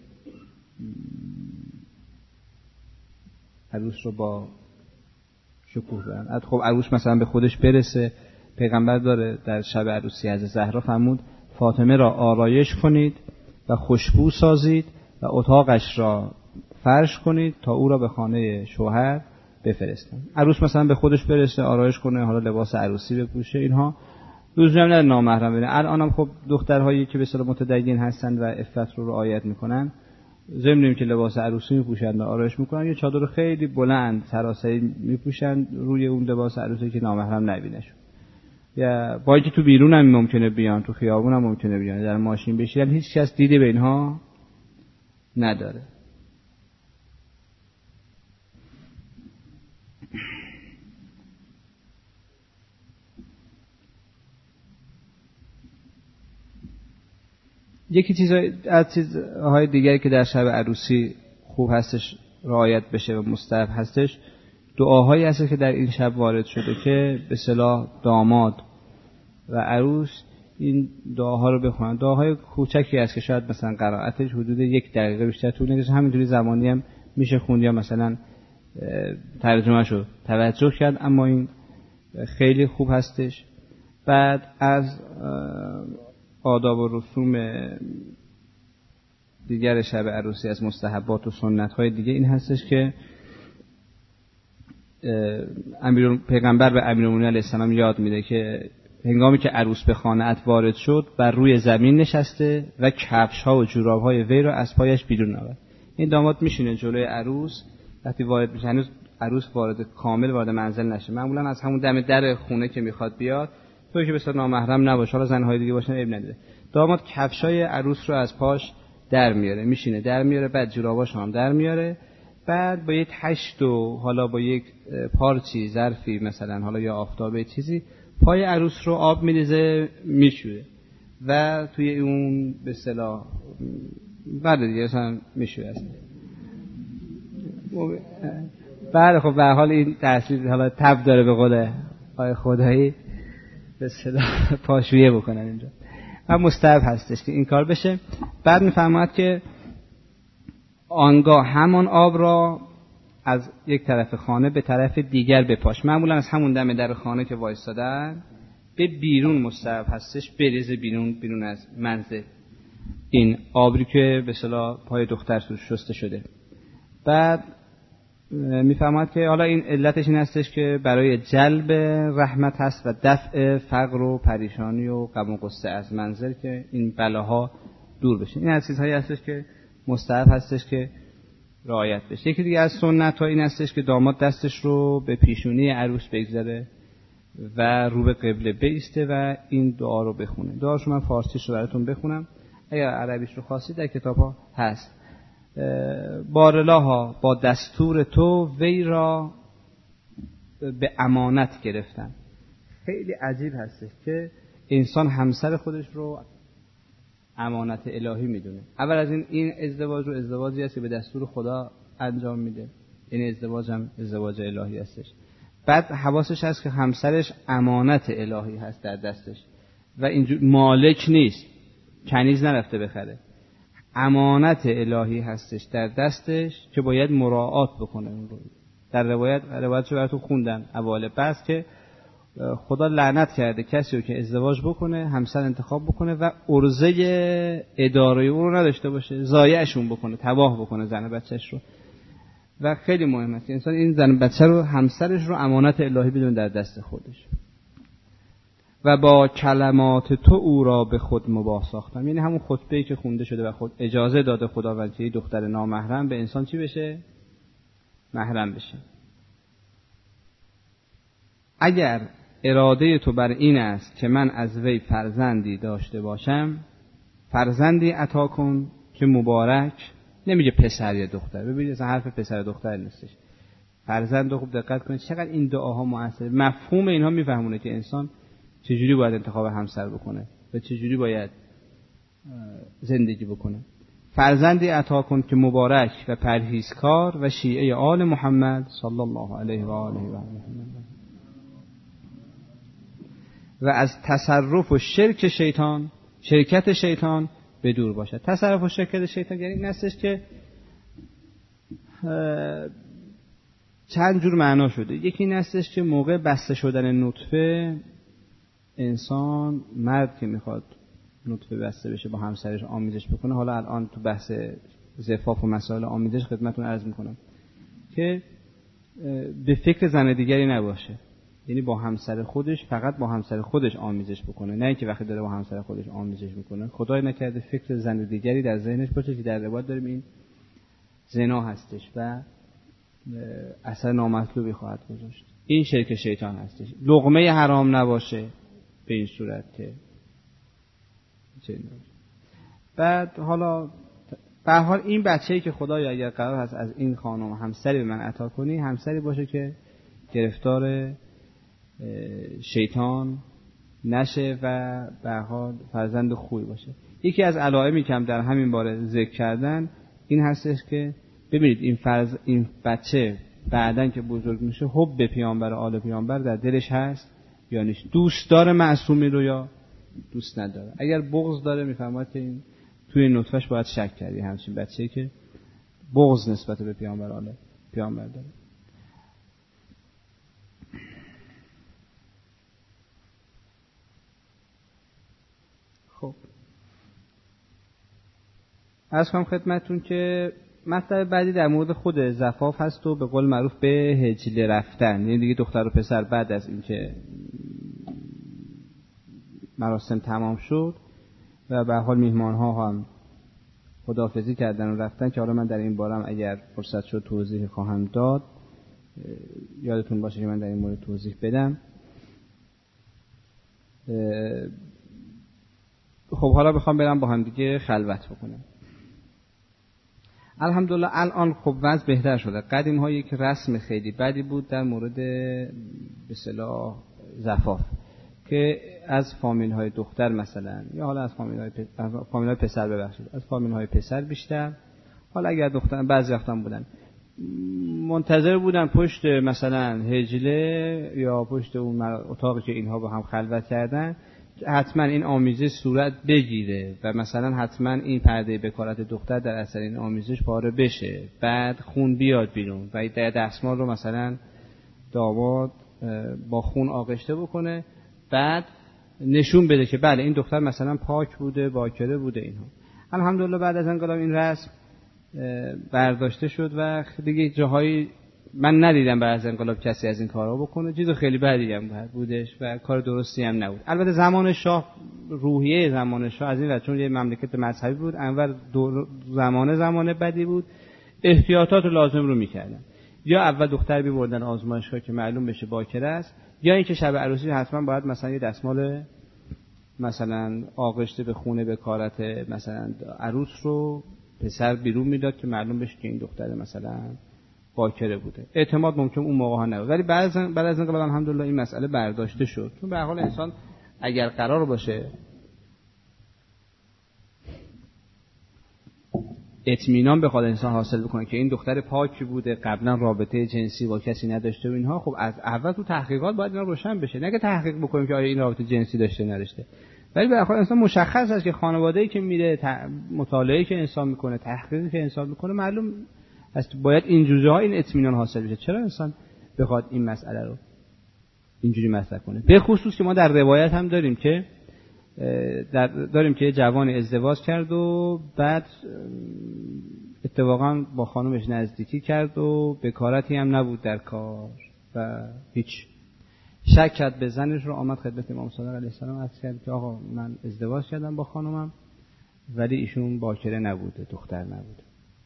[SPEAKER 1] عروس رو با شکوه برن. خب عروس مثلا به خودش برسه، پیغمبر داره در شب عروسی از زهرا فرمود فاطمه را آرایش کنید و خوشبو سازید و اتاقش را فرش کنید تا او را به خانه شوهر بفرستن. عروس مثلا به خودش برسه، آرایش کنه، حالا لباس عروسی بپوشه، اینها لزومی نداره نامحرم ببینه. الانم خب دخترهایی که به اصطلاح متدین هستن و عفت رو رعایت میکنن، ضمن که لباس عروسی میپوشن و آرایش میکنن، یه چادر خیلی بلند سراسری میپوشن روی اون لباس عروسی که نامحرم نبینهشون. یا با اینکه تو بیرون هم ممکنه بیان، تو خیابون هم ممکنه بیان، در ماشین بشینن، هیچ کس دیده به اینها نداره. یکی چیزهای دیگری که در شب عروسی خوب هستش رعایت بشه و مستحب هستش، دعاهایی هست که در این شب وارد شده که به اصطلاح داماد و عروس این دعاها رو بخونن. دعاهای کوچکی هست که شاید مثلا قرائتش حدود 1 دقیقه بیشتر طول نکشه، همینجوری زمانی هم میشه خوند یا مثلا ترجمه شو توجه کرد، اما این خیلی خوب هستش. بعد از آداب و رسوم دیگر شب عروسی، از مستحبات و سنت‌های دیگه این هستش که پیغمبر به امیرالمومنین علیه السلام یاد میده که هنگامی که عروس به خانه‌ات وارد شد بر روی زمین نشسته و کفش‌ها و جوراب‌های وی را از پایش بیرون آورد. این داماد میشینه جلوی عروس، وقتی وارد میشه هنوز عروس کامل وارد منزل نشه، معمولا از همون دم در خونه که میخواد بیاد، توی که بسیار نامحرم نباشه، حالا زن‌های دیگه باشن عیب نداره، داماد کفشای عروس رو از پاش در میاره، میشینه در میاره، بعد جوراباش هم در میاره، بعد با یک تشت و حالا با یک پارچی ظرفی مثلا حالا یا آفتابه چیزی پای عروس رو آب میریزه میشوره و توی اون به اصطلاح بعد دیگه مثلا میشوره است. بله خب به هر حال این تاثیر حالا تب داره به قول آقای خدایی به اصطلاح پاشویه بکنن اینجا و مستحب هستش که این کار بشه. بعد میفرماید که آنگاه همان آب را از یک طرف خانه به طرف دیگر بپاش، معمولا از همون دم در خانه که وایستادن به بیرون مستحب هستش بریزه بیرون از منزل این آبی که به اصطلاح پای دختر شسته شده. بعد میفهمد که حالا این علتش این هستش که برای جلب رحمت هست و دفع فقر و پریشانی و غم و غصه از منزل که این بلاها دور بشه. این از چیزهایی هستش که مستحب هستش که رعایت بشه. یکی دیگه از سنت ها این هستش که داماد دستش رو به پیشونی عروس بگذاره و رو به قبله بایسته و این دعا رو بخونه. دعاشو من فارسیش رو براتون بخونم، اگر عربیش رو خواستید در کتاب ها هست. بارلاها با دستور تو وی را به امانت گرفتن. خیلی عجیب هستش که انسان همسر خودش رو امانت الهی میدونه. اول از این ازدواج رو ازدواجی هست که به دستور خدا انجام میده، این ازدواج هم ازدواج الهی هستش. بعد حواسش هست که همسرش امانت الهی هست در دستش و اینجور مالک نیست، کنیز نرفته بخره، امانت الهی هستش در دستش که باید مراعات بکنه. اون رو در روایتشو براتون خوندن اول بحث که خدا لعنت کرده کسی رو که ازدواج بکنه، همسر انتخاب بکنه و عرضه اداره اون رو نداشته باشه، ضایعشون بکنه، تباه بکنه زن بچهش رو. و خیلی مهم است انسان این زن بچه رو، همسرش رو امانت الهی بدونه در دست خودش. و با کلمات تو او را به خود مباح ساختم، یعنی همون خطبه‌ای که خونده شده و خود اجازه داده خداوند که دختر نامحرم به انسان چی بشه؟ محرم بشه. اگر اراده تو بر این است که من از وی فرزندی داشته باشم، فرزندی عطا کن که مبارک، نمیگه پسر یا دختر، ببینید اصلا حرف پسر و دختر نیستش، فرزند رو خوب دقت کنید چقدر این دعاها مؤثره. مفهوم اینها میفهمونه که انسان چجوری باید انتخاب همسر بکنه و چجوری باید زندگی بکنه. فرزندی عطا کن که مبارک و پرهیزکار و شیعه آل محمد صلی الله علیه و آله و و از تصرف و شرکت شیطان به دور باشد. تصرف و شرکت شیطان یعنی این هستش که چند جور معنا شده. یکی این هستش که موقع بسته شدن نطفه، انسان مرد که میخواد نطفه بسته بشه با همسرش آمیزش بکنه، حالا الان تو بحث زفاف و مسائل آمیزش خدمتتون عرض میکنم که به فکر زن دیگری نباشه، یعنی با همسر خودش، فقط با همسر خودش آمیزش بکنه، نه اینکه وقتی داره با همسر خودش آمیزش میکنه خدای نکرده فکر زن دیگری در ذهنش باشه که در روایت داریم این زنا هستش و اثر نامطلوبی خواهد گذاشت. این شرک شیطان هستش. لقمه حرام نباشه به این صورت که بعد حالا به هر حال این بچه‌ای که خدایا اگر قرار هست از این خانم همسری به من عطا کنی، همسری باشه که گرفتار شیطان نشه و به هر حال فرزند خوبی باشه. یکی از علائمی که هم در همین باره ذکر کردن این هستش که ببینید این بچه بعدن که بزرگ میشه حب به پیامبر آل پیامبر در دلش هست یا نیست، دوست داره معصومی رو یا دوست نداره. اگر بغض داره میفهمد که این توی نطفهش باید شک کردی، همچین بچه‌ای که بغض نسبت به پیامبر آل پیامبر داره. خب عرض کنم خدمتتون که مطلب بعدی در مورد خود زفاف هست و به قول معروف به هجله رفتن، یعنی دیگه دختر و پسر بعد از اینکه مراسم تمام شد و به حال میهمان ها هم خداحافظی کردن و رفتن، که حالا من در این بارم اگر فرصت شد توضیح خواهم داد، یادتون باشه که من در این مورد توضیح بدم. خب حالا بخوام برم با هم دیگه خلوت بکنم. الحمدلله الان خب وضع بهتر شده. قدیم ها یک رسم خیلی بدی بود در مورد به اصطلاح زفاف، که از فامیل های دختر مثلا، یا حالا از فامیل های پسر، ببخشید از فامیل های پسر بیشتر، حالا اگر دختر بعضی وقتا بودن منتظر بودن پشت مثلا حجله یا پشت اون اتاقی که اینها با هم خلوت کردن حتما این آمیزش صورت بگیره و مثلا حتما این پرده بکارت دختر در اثر این آمیزش پاره بشه، بعد خون بیاد بیرون و در دستمال رو مثلا داماد با خون آغشته بکنه، بعد نشون بده که بله این دختر مثلا پاک بوده، باکره بوده. اینها الحمدلله بعد از انقلاب این رسم برداشته شد و دیگه جاهایی من ندیدم بعد از انقلاب کسی از این کارها بکنه. چیز خیلی بدی هم بودش و کار درستی هم نبود. البته زمان شاه، روحیه زمان شاه از این چون یه مملکت مذهبی بود، انور زمان بدی بود، احتیاطات لازم رو میکردن. یا اول دختر می‌بردن آزمایشگاه که معلوم بشه باکره است، یا اینکه شب عروسی حتما باید مثلا یه دستمال مثلا آغشته به خونه بکارت مثلا عروس رو پسر بیرون میداد که معلوم بشه که این دختر مثلا باکره بوده. اعتماد ممکن اون موقع ها نبود، ولی بعد از انقلاب الحمدلله این مسئله برداشته شد، چون به هر حال انسان اگر قرار باشه اطمینان بخواد انسان حاصل بکنه که این دختر پاکی بوده، قبلا رابطه جنسی با کسی نداشته و اینها، خب از اول تو تحقیقات باید اینا روشن بشه، نه که تحقیق بکنیم که آیا این رابطه جنسی داشته نداشته. ولی به هر حال انسان مشخص است که خانواده‌ای که میره، مطالعه‌ای که انسان میکنه، تحقیقی که انسان میکنه، معلوم است باید این جوجه‌ها این اطمینان حاصل بشه. چرا انسان بخواد این مسئله رو اینجوری مطرح کنه؟ به خصوص که ما در روایت هم داریم که جوان ازدواج کرد و بعد اتفاقا با خانمش نزدیکی کرد و بکارتی هم نبود در کار و هیچ شک کرد به زنش رو، آمد خدمت امام صادق علیه السلام عرض کرد که آقا من ازدواج کردم با خانمم ولی ایشون باکره نبوده، دختر نبوده.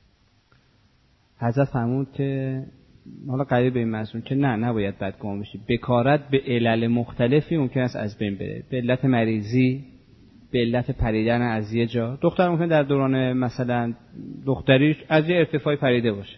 [SPEAKER 1] حضرت فرمود که حالا قریب به این مضمون که نه، نباید بدگمان بشی. بکارت به علل مختلفی ممکن است از بین بره، به علت مریضی، به علت پریدن از یه جا. دختر ممکن در دوران مثلا دختریش از یه ارتفاعی پریده باشه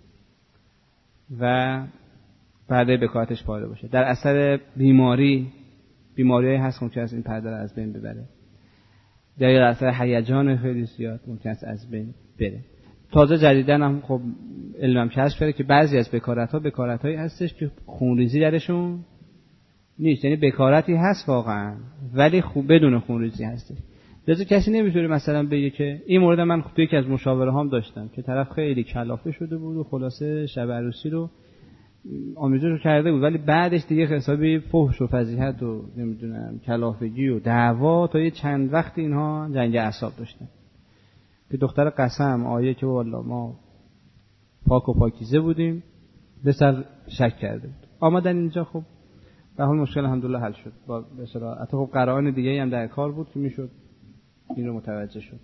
[SPEAKER 1] و پرده بکارتش پاره باشه، در اثر بیماری هست ممکن است این پرده رو از بین ببره، در اثر هیجان خیلی زیاد ممکن است از بین بره. تازه جدیدن هم خب علمم کشف کرده که بعضی از بکارت‌هایی هستش که خونریزی درشون نیست، یعنی بکارتی هست واقعا ولی خوب بدون خونریزی هستش. لذا کسی نمیتونه مثلا بگه که این مورد من خب یکی از مشاوره هام داشتم که طرف خیلی کلافه شده بود و خلاصه شب عروسی رو آمیزش رو کرده بود، ولی بعدش دیگه حسابی فحش و فضیحت و نمیدونم کلافگی و دعوا تا یه چند وقت اینها جنگ اعصاب داشتن که دختر قسم آیه که والله ما پاک و پاکیزه بودیم به سر شک کرده بود. آمدن اینجا خب به حال مشکل الحمدلله حل شد. با به صراحت خب قرائن دیگه هم در کار بود که میشد این رو متوجه شد.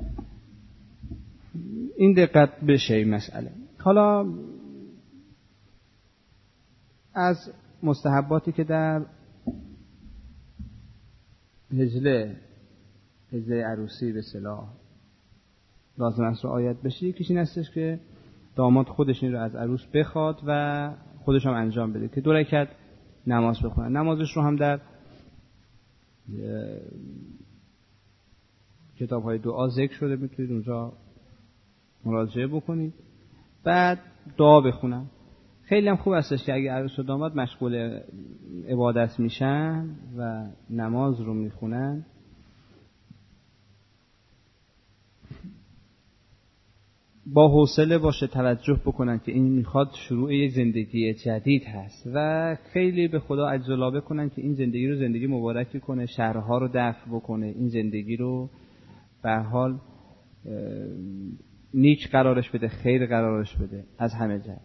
[SPEAKER 1] این دقت بشه این مسئله. حالا از مستحباتی که در هجله عروسی به اصطلاح لازم است رعایت بشه، یکیش این هستش که داماد خودش این رو از عروس بخواد و خودش هم انجام بده که 2 رکعت نماز بخونه. نمازش رو هم در کتاب‌های دعا ذکر شده، میتونید اونجا مراجعه بکنید. بعد دعا بخونم. خیلی هم خوب هستش که اگه عروس و داماد مشغول عبادت میشن و نماز رو میخونن، با حوصله باشه، توجه بکنن که این میخواد شروع یک زندگی جدید هست و خیلی به خدا عجزا بکنن که این زندگی رو زندگی مبارکی کنه، شرها رو دفع بکنه، این زندگی رو به حال نیک قرارش بده، خیر قرارش بده از همه جهت.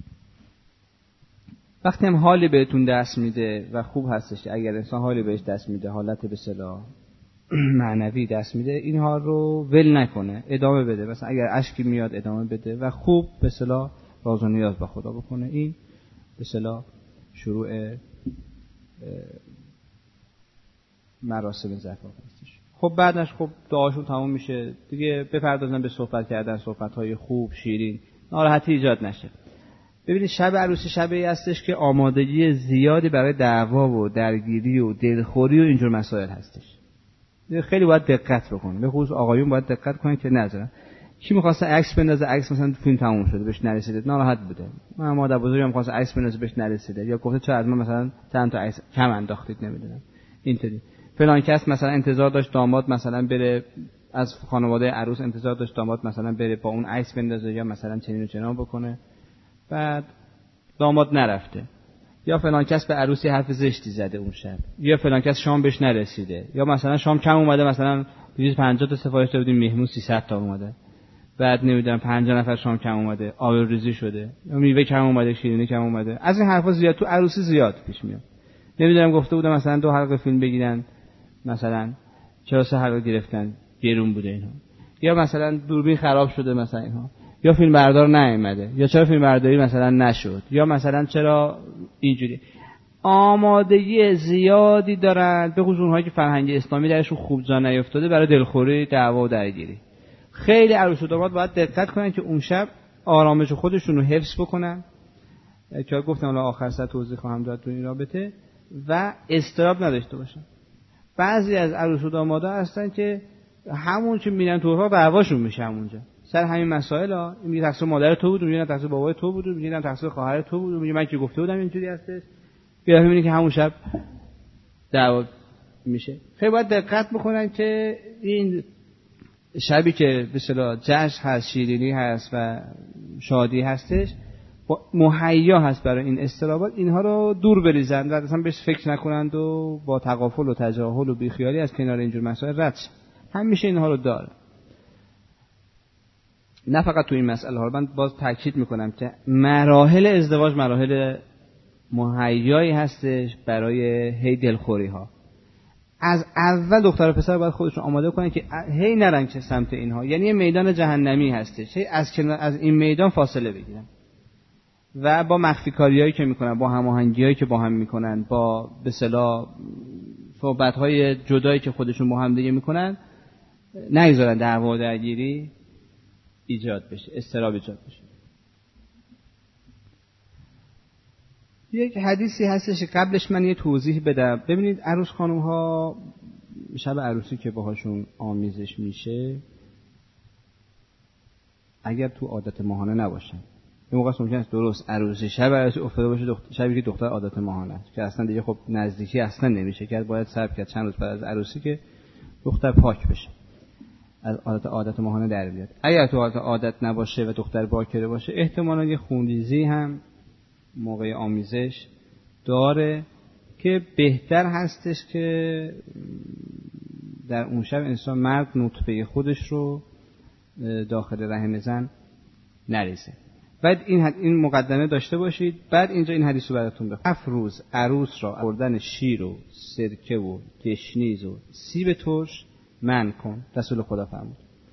[SPEAKER 1] وقتی هم حالی بهتون دست میده و خوب هستش، اگر انسان حالی بهش دست میده، حالت به اصطلاح معنوی دست میده، اینها رو ول نکنه، ادامه بده. مثلا اگر اشکی میاد ادامه بده و خوب به اصطلاح راز و نیاز با خدا بکنه. این به اصطلاح شروع مراسم زفاف هستش. خب بعدش خب دعاشون تموم میشه دیگه، بپردازن به صحبت کردن، صحبت‌های خوب شیرین، ناراحتی ایجاد نشه. ببینید شب عروسی شبی هستش که آمادگی زیادی برای دعوا و درگیری و دلخوری و اینجور مسائل هستش. خیلی باید دقت بکنه، به خصوص آقایون باید دقت کنن که نذارن. کی می‌خواسته عکس بندازه، عکس مثلا فیلم تموم شده بهش نرسیده، ناراحت بوده. من مادر بزرگم می‌خواست عکس بندازه بهش نرسیده، یا گفته چرا از من مثلا چند تا عکس کم انداختید نمیدونم. اینطوری فلان کس مثلا انتظار داشت داماد مثلا بره، از خانواده عروس انتظار داشت داماد مثلا بره با اون عکس بندازه یا مثلا چنین و چنان بکنه، بعد داماد نرفته، یا فلان کس به عروسی حرف زشتی زده اون شب، یا فلان کس شام بهش نرسیده، یا مثلا شام کم اومده، مثلا 250 تا سفارش دادیم مهمون 300 تا اومده، بعد نمیدونم 50 نفر شام کم اومده، آبروریزی شده، یا میوه کم اومده، شیرینی کم اومده. از این حرفا زیاد تو عروسی زیاد پیش میاد. نمیدونم گفته بودم مثلا 2 حلقه فیلم بگیرن، مثلا چرا 3 حلقه گرفتن، گرون بوده اینها، یا مثلا دوربین خراب شده مثلا اینها، یا فیلم بردار نیومده، یا چرا فیلم برداری مثلا نشد، یا مثلا چرا اینجوری. آمادگی زیادی دارن، به خصوص اونهایی که فرهنگ اسلامی درشون خوب جا نیافتاده، برای دلخوری، دعوا و درگیری. خیلی عروس و داماد باید دقت کنن که اون شب آرامش خودشون رو حفظ بکنن، که گفتم الان آخر سر توضیح خواهم داد تو این رابطه، و اضطراب نداشته باشن. بعضی از عروس و دامادا هستن که همون که میرن تو راه دعواشون میشه همونجا سر همین مسائل ها. این میگه تقصیر مادر تو بود، میگه تقصیر بابای تو بود، میگه تقصیر خواهر تو بود، میگه من که گفته بودم اینجوری هستش. بیا میبینی که همون شب دعوا میشه. خیلی باید دقت بکنن که این شبی که به اصطلاح جشن هست، شیرینی هست و شادی هستش، مهیا هست برای این اضطرابات، اینها رو دور بریزند و اصلا بهش فکر نکنند و با تغافل و تجاهل و بیخیالی از کنار اینجور مسائل رد شن. همیشه اینها رو داره. نه فقط تو این مسئله ها، من باز تاکید میکنم که مراحل ازدواج مراحل مهیایی هستش برای هی دلخوری ها. از اول دختر و پسر باید خودشون آماده کنن که هی نرن که سمت اینها، یعنی یه میدان جهنمی هستش، هی از این میدان فاصله بگیرن و با مخفی کاریایی که میکنن، با هماهنگیایی که با هم میکنن، با به اصطلاح صحبت‌های جدایی که خودشون با هم دیگه میکنن، نگذارن دعوا و درگیری ایجاد بشه، اضطراب ایجاد بشه. یک حدیثی هستش قبلش من یه توضیح بدم. ببینید عروس خانم ها شب عروسی که باهاشون آمیزش میشه، اگر تو عادت ماهانه نباشن، این موقع ممکنه درست عروسی شب عروسی افتاده باشه شبی که دختر عادت ماهانه است، که اصلا دیگه خب نزدیکی اصلا نمیشه کرد، باید صبر کرد چند روز بعد از عروسی که دختر پاک بشه، از عادت ماهانه در بیاد. اگر تو عادت نباشه و دختر باکره باشه، احتمالاً یه خونریزی هم موقع آمیزش داره که بهتر هستش که در اون شب انسان مرد نطفه خودش رو داخل رحم زن نریزه. بعد این مقدمه داشته باشید. بعد اینجا این حدیث رو براتون بخونم. 7 روز عروس را خوردن شیر و سرکه و گشنیز و سیب ترش منع کن. رسول خدا فرمود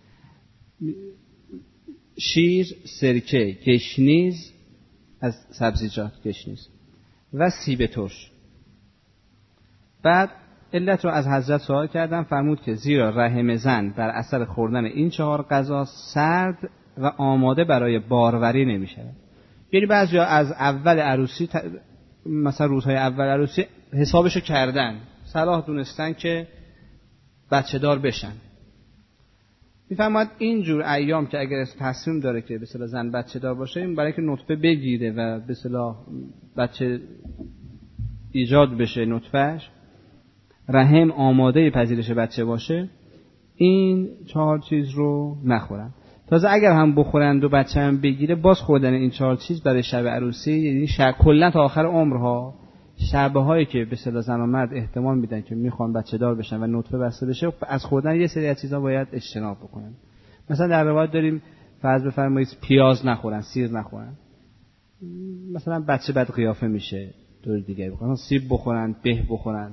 [SPEAKER 1] شیر، سرکه، گشنیز از سبزیجات، گشنیز و سیب ترش. بعد علت رو از حضرت سوال کردم، فرمود که زیرا رحم زن بر اثر خوردن این 4 غذا سرد و آماده برای باروری نمیشه. یعنی بعضیا از اول عروسی مثلا روزهای اول عروسی حسابشو کردن، صلاح دونستن که بچه دار بشن. میفرماید اینجور ایام که اگر تصمیم داره که به اصطلاح زن بچه دار باشه، این برای که نطفه بگیره و به اصطلاح بچه ایجاد بشه، نطفهش رحم آماده پذیرش بچه باشه، این 4 چیز رو نخورن. تازه اگر هم بخورند و بچه هم بگیره، باز خوردن این 4 چیز برای شب عروسی، یعنی کلا تا آخر عمرها، شبهایی که به اصطلاح زن و مرد احتمال میدن که میخوان بچه دار بشن و نطفه بسته بشه، از خوردن یه سری از چیزا باید اجتناب بکنن. مثلا در روایت داریم فرض بفرمایید پیاز نخورن، سیر نخورن. مثلا بچه بد قیافه میشه، طور دیگه بخورن، سیب بخورن، به بخورن.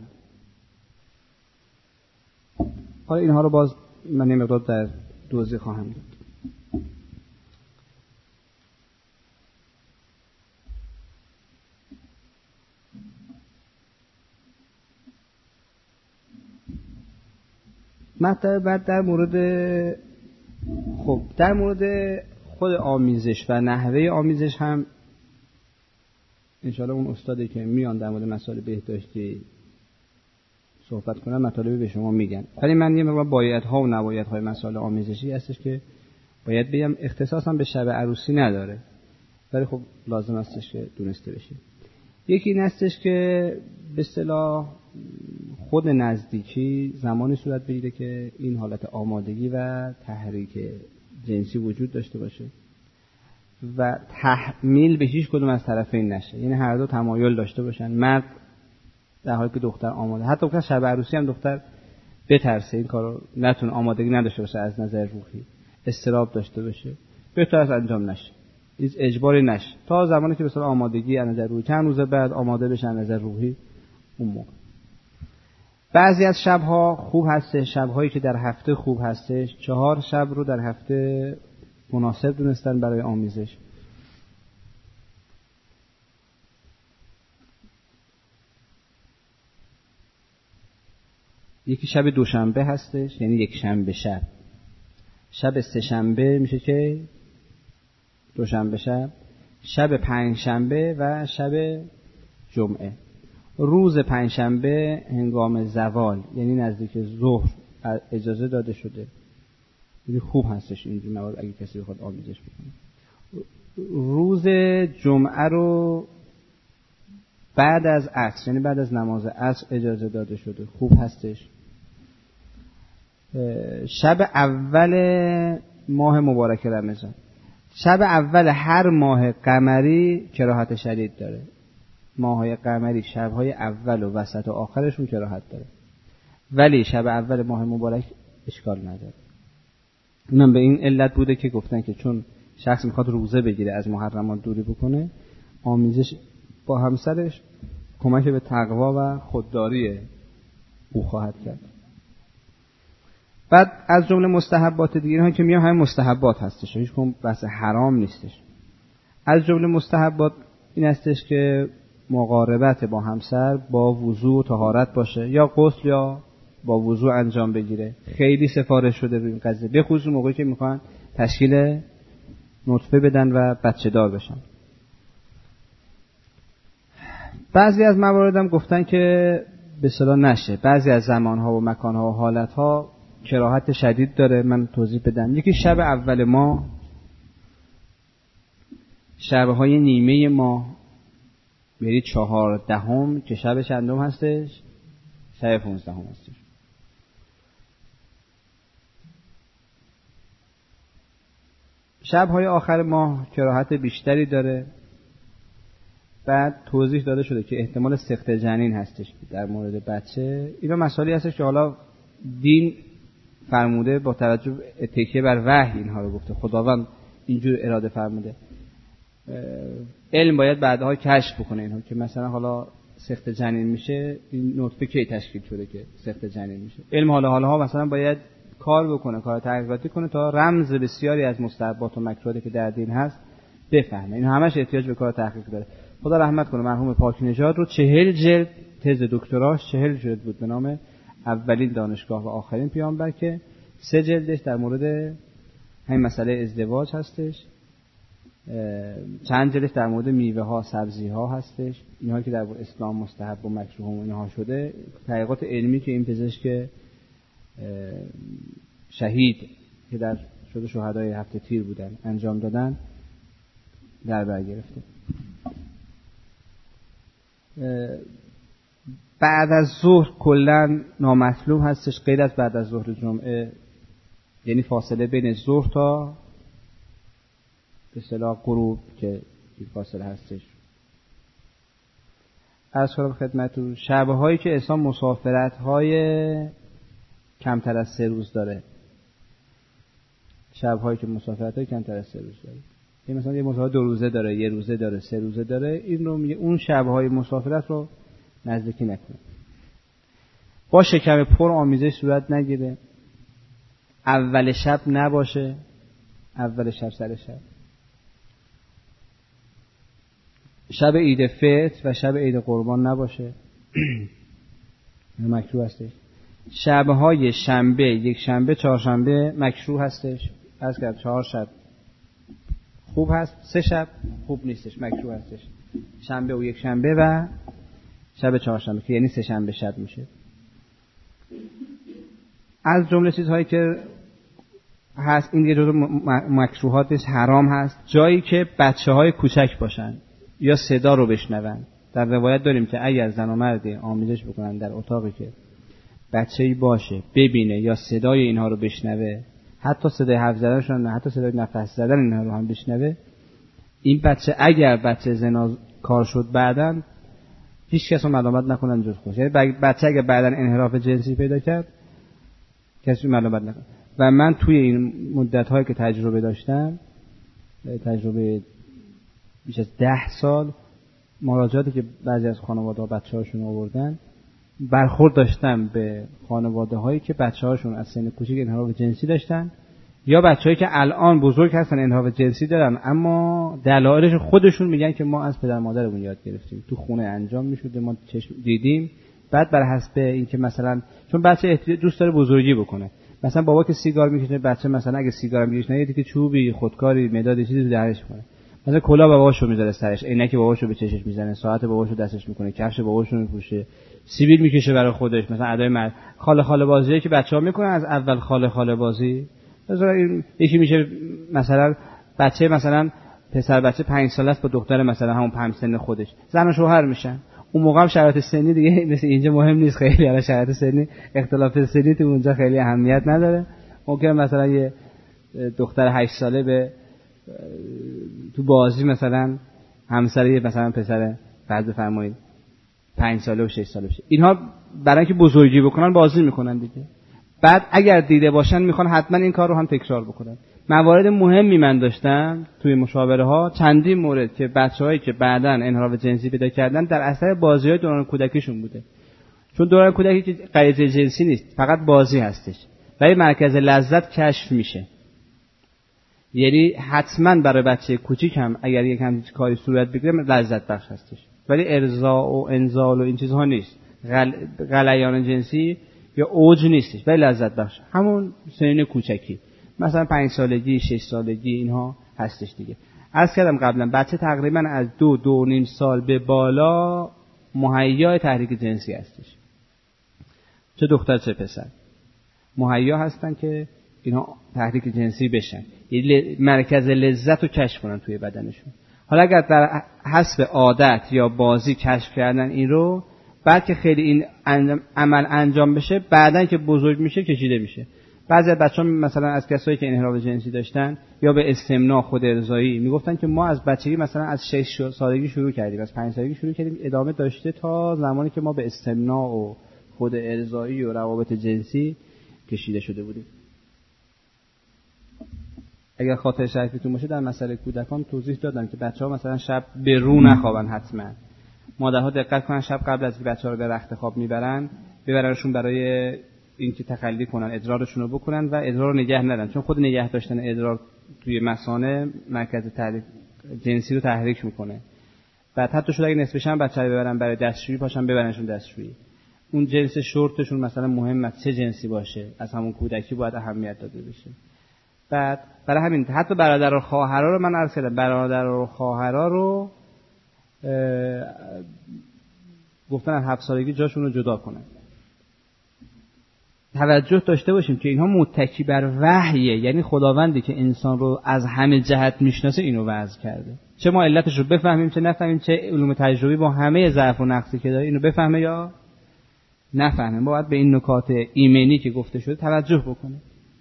[SPEAKER 1] حالا اینها رو باز من یه مقدار در توضیح خواهم داد. مطلب بعد در مورد خود آمیزش و نحوه آمیزش هم انشاءالله اون استادی که میان در مورد مسائل بهداشتی صحبت کنن مطالبی به شما میگن. ولی من یه مقدار بایدها و نبایدهای مسائل آمیزشی هستش که باید بگم اختصاصا به شب عروسی نداره، ولی خب لازم هستش که دونسته بشه. یکی این هستش که به اصطلاح خود نزدیکی زمانی صورت بگیره که این حالت آمادگی و تحریک جنسی وجود داشته باشه و تحمیل به هیچ کدوم از طرفین نشه، یعنی هر دو تمایل داشته باشن، مرد در حالی که دختر آماده، حتی وقتی شب عروسی هم دختر بترسه این کارو نتونه، آمادگی نداشته باشه از نظر روحی، اضطراب داشته باشه، بهتر از انجام نشه، هیچ اجباری نشه تا زمانی که به اصطلاح آمادگی از نظر روحی چند روز بعد آماده بشه از نظر روحی اون موقع. بعضی از شب‌ها خوب هستش، شب‌هایی که در هفته خوب هستش، 4 شب رو در هفته مناسب دونستن برای آمیزش. یکی شب دوشنبه هستش، یعنی یک شنبه شب. شب سه شنبه میشه که دوشنبه شب، شب پنج شنبه و شب جمعه. روز پنجشنبه هنگام زوال، یعنی نزدیک ظهر اجازه داده شده. یعنی خوب هستش اینجور موارد اگه کسی بخواد آمیزش بکنه. روز جمعه رو بعد از عصر، یعنی بعد از نماز عصر اجازه داده شده، خوب هستش. شب اول ماه مبارک رمضان، شب اول هر ماه قمری کراهت شدید داره. ماه‌های قمری شب‌های اول و وسط و آخرشون کراهت داره، ولی شب اول ماه مبارک اشکال نداره. اونم به این علت بوده که گفتن که چون شخص میخواد روزه بگیره، از محرمات دوری بکنه، آمیزش با همسرش کمک به تقوا و خودداری او خواهد کرد. بعد از جمله مستحبات دیگه، اینها که میگم همه مستحبات هستش، هیچ کدوم بحث حرام نیستش. از جمله مستحبات این هستش که مقاربت با همسر با وضو و طهارت باشه، یا غسل یا با وضو انجام بگیره. خیلی سفارش شده روی این قضیه، به خصوص موقعی که میخوان تشکیل نطفه بدن و بچه دار بشن. بعضی از موارد هم گفتن که به اصطلاح نشه، بعضی از زمانها و مکانها و حالتها کراهت شدید داره. من توضیح بدم. یکی شب اول ماه، شبهای نیمه ماه، یعنی 14 که شب چندم هستش؟ شب 15 هستش. شبهای آخر ماه کراهت بیشتری داره. بعد توضیح داده شده که احتمال سقط جنین هستش در مورد بچه. اینا مسائلی هستش که حالا دین فرموده، با توجه تکیه بر وحی اینها رو گفته، خداوند اینجور اراده فرموده. علم باید بعدها کشف بکنه اینها که مثلا حالا سقط جنین میشه، این نطفه کی تشکیل شده که سقط جنین میشه. علم حالا مثلا باید کار بکنه، کار تحقیقاتی کنه تا رمز بسیاری از مستحبات و مکروهاتی که در دین هست بفهمه. این همش احتیاج به کار تحقیق داره. خدا رحمت کنه مرحوم پاک نژاد رو 40 جلد تز دکتراش 40 جلد بود به نام اولین دانشگاه و آخرین پیامبر، که 3 جلدش در مورد همین مسئله ازدواج هستش، چند جلدش در مورد میوه ها، سبزی ها هستش، اینها که در اسلام مستحب و مکروه و اینها شده. تحقیقات علمی که این پزشک شهید که در شده شهدای هفته تیر بودن انجام دادن در بر گرفته. بعد از ظهر کلا نامطلوب هستش، غیر از بعد از ظهر جمعه، یعنی فاصله بین ظهر تا به اصطلاح غروب که این فاصله هستش. عرض کنم خدمتتون شب‌هایی که انسان مسافرت‌های کمتر از 3 روز داره، شب‌هایی که مسافرت‌های کمتر از 3 روز داره. این مثلا یه مسافرت 2 روزه داره، 1 روزه داره، 3 روزه داره، این رو میگه اون شب‌های مسافرت رو نزدیکی نکنه. با شکم پر آمیزش صورت نگیره. اول شب نباشه، اول شب سر شب. شب عید فطر و شب عید قربان نباشه. مکروه هستش. شب‌های شنبه، یک شنبه، چهارشنبه مکروه هستش. از که 4 شب خوب هست، 3 شب خوب نیستش، مکروه هستش. شنبه و یک شنبه و شب چهارشنبه که یعنی 3 شنبه شب میشه. از جمله چیزهایی که هست این یه جزو مکروهاتش حرام هست، جایی که بچه‌های کوچک باشن یا صدا رو بشنون. در روایت داریم که اگر زن و مردی آمیزش بکنن در اتاقی که بچه‌ای باشه ببینه یا صدای اینها رو بشنوه، حتی صدای حرف زدنشون نه، حتی صدای نفس زدن اینها رو هم بشنوه، این بچه اگر بچه زنا کار شد بعداً هیچ کس رو ملامت نکنن جز خودش. یعنی بچه اگر بعداً انحراف جنسی پیدا کرد کسی ملامت نکنه. و من توی این مدت‌هایی که تجربه داشتم، تجربه بیش از 10 سال، مراجعاتی که بعضی از خانواده‌ها بچه‌هاشون آوردن، برخورد داشتم به خانواده‌هایی که بچه‌هاشون از سن کوچیک انحراف جنسی داشتن یا بچه‌هایی که الان بزرگ هستن انحراف جنسی دارن، اما دلایلش خودشون میگن که ما از پدر مادرمون یاد گرفتیم، تو خونه انجام میشده، ما چشم دیدیم. بعد بر حسب اینکه مثلا چون بچه دوست داره بزرگی بکنه، مثلا بابا که سیگار میکشه، بچه مثلا اگه سیگار میکشه نه دیگه چوبی، خودکاری، مداد چیزی تو دهنش کنه، مثلا کلاه باباشو میذاره سرش، عینک باباشو به چشش میزنه، ساعت باباشو دستش میکنه، کفش باباشو میپوشه، سیبیل میکشه برای خودش، مثلا ادای مرد. خاله خاله بازیه که بچه‌ها میکنن از اول، خاله خاله بازی. مثلا یکی میشه مثلا بچه، مثلا پسر بچه 5 ساله است با دختر مثلا همون 5 سن خودش، زن و شوهر میشن. اون موقع هم شرایط سنی دیگه مثل اینجا مهم نیست خیلی، الان شرایط سنی، اختلاف سنی تو اونجا خیلی اهمیت نداره. ممکن مثلا یه دختر 8 ساله به تو بازی مثلا همسر یه مثلا پسر فرض فرمایید 5 ساله و 6 ساله بشه. اینها برای اینکه بزرگی بکنن بازی میکنن دیگه. بعد اگر دیده باشن میخوان حتما این کار رو هم تکرار بکنن. موارد مهمی من داشتم توی مشاوره ها، چندین مورد که بچه‌هایی که بعداً انحراف جنسی پیدا کردن در اثر بازی‌های دوران کودکیشون بوده. چون دوران کودکی که غریزه جنسی نیست، فقط بازی هستش. ولی مرکز لذت کشف میشه. یعنی حتما برای بچه کوچیک هم اگر یک همچین کاری صورت بگیره لذت بخش هستش. ولی ارضاء و انزال و این چیزها نیست. غلیان جنسی یا اوج نیستش، ولی لذت بخش. همون سنین کوچکی. مثلا 5 سالگی، 6 سالگی اینها هستش دیگه. عرض کردم قبلا بچه تقریبا از 2-2.5 سال به بالا مهیا تحریک جنسی هستش. چه دختر چه پسر مهیا هستن که اینها تحریک جنسی بشن، یعنی مرکز لذت رو کشف کنن توی بدنشون. حالا اگر در حسب عادت یا بازی کشف کردن این رو، بعد که خیلی این عمل انجام بشه، بعدن که بزرگ میشه کشیده میشه. بعضی از بچه‌ها مثلا از کسایی که انحراف جنسی داشتن یا به استمناء خود ارضایی میگفتن که ما از بچگی مثلا از 6 سالگی شروع کردیم، از 5 سالگی شروع کردیم، ادامه داشته تا زمانی که ما به استمناء و خود ارضایی و روابط جنسی کشیده شده بودیم. اگر خاطر شریفتون باشه در مسئله کودکان توضیح دادم که بچه‌ها مثلا شب به رو نخوابن، حتما مادرها دقت کنن شب قبل از اینکه بچه‌ها رو به رخت خواب ببرنشون برای اینکه تخلی کنن، ادرارشون رو بکنن و ادرار رو نگه ندارن، چون خود نگه داشتن ادرار توی مثانه مرکز تحریک جنسی رو تحریک میکنه. بعد حتی شده اگه نصفش هم بچه‌ها ببرن برای دستشویی، پاشن ببرنشون دستشویی. اون جنس شورتشون مثلا مهمه چه جنسی باشه، از همون کودکی باید اهمیت داده بشه. بعد برای همین حتی برادر و خواهرها رو من عرض کردم، برادر و خواهرها رو گفتن از 7 سالگی جاشون رو جدا کنن. توجه داشته باشیم که اینها متکی بر وحیه، یعنی خداوندی که انسان رو از همه جهت میشناسه اینو وضع کرده. چه ما علتش رو بفهمیم چه نفهمیم، چه علوم تجربی با همه ضعف و نقصی که داره اینو بفهمه یا نفهمه، باید به این نکات ایمنی که گفته شده توجه بکنه.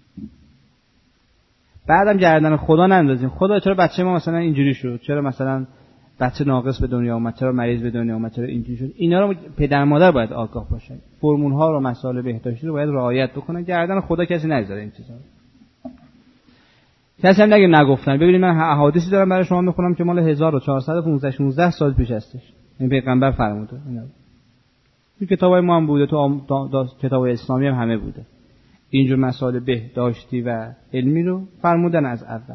[SPEAKER 1] بعدم گردن خدا نندازیم. خدا چرا بچه ما مثلا اینجوری شد، چرا مثلا بچه ناقص به دنیا اومد، چرا مریض به دنیا اومد، چرا اینجوری شد. اینا رو پدر مادر باید آگاه باشن، فرمول ها رو، مسائل بهداشتی رو باید رعایت بکنن. گردن خدا کسی نذاره این چیزا. کسی هم نگه نگفتن. ببینید من احادیثی دارم برای شما میخونم که مال 1415 16 سال پیش هستش. این پیغمبر فرموده. تو کتابای ما هم بوده، تو کتابای اسلامی هم همه بوده. اینجور مسائل بهداشتی و علمی رو فرمودن از اول.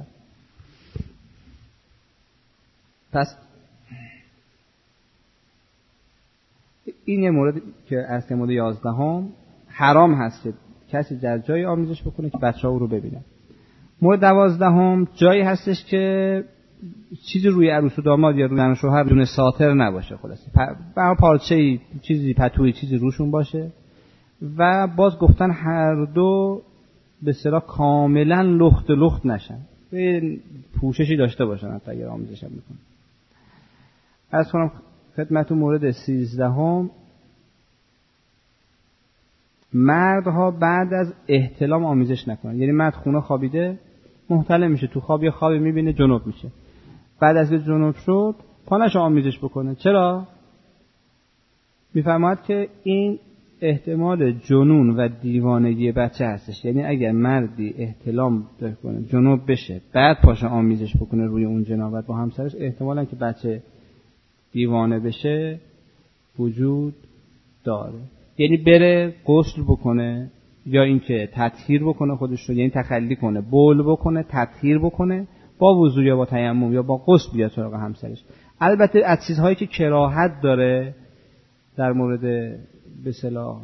[SPEAKER 1] پس این یه مورد که از مورد 11 حرام هست که کسی در جای آمیزش بکنه که بچه‌ها او رو ببینن. مورد 12 جایی هستش که چیزی روی عروس و داماد یا روی زن و شوهر بدون ساتر نباشه. خلاصه پارچه‌ای، چیزی پتویی، چیزی روشون باشه و باز گفتن هر دو به اصطلاح کاملا لخت نشن، پوششی داشته باشن حتی اگر آمیزش هم میکنن. از کنم خدمتتون مورد 13 مردها بعد از احتلام آمیزش نکنن. یعنی مرد خونه خوابیده محتلم میشه، تو خواب یه خوابی میبینه جنوب میشه، بعد از که جنوب شد پانش آمیزش بکنه. چرا؟ میفرماید که این احتمال جنون و دیوانگی بچه هستش. یعنی اگر مردی احتلام کنه جنوب بشه بعد پاشه آمیزش بکنه روی اون جنابت با همسرش، احتمالاً که بچه دیوانه بشه وجود داره. یعنی بره غسل بکنه یا اینکه تطهیر بکنه خودش رو، یعنی تخلی کنه، بول بکنه، تطهیر بکنه با وضو یا با تیمم یا با غسل بیاد سراغ همسرش. البته از چیزهایی که کراهت داره در مورد به اصطلاح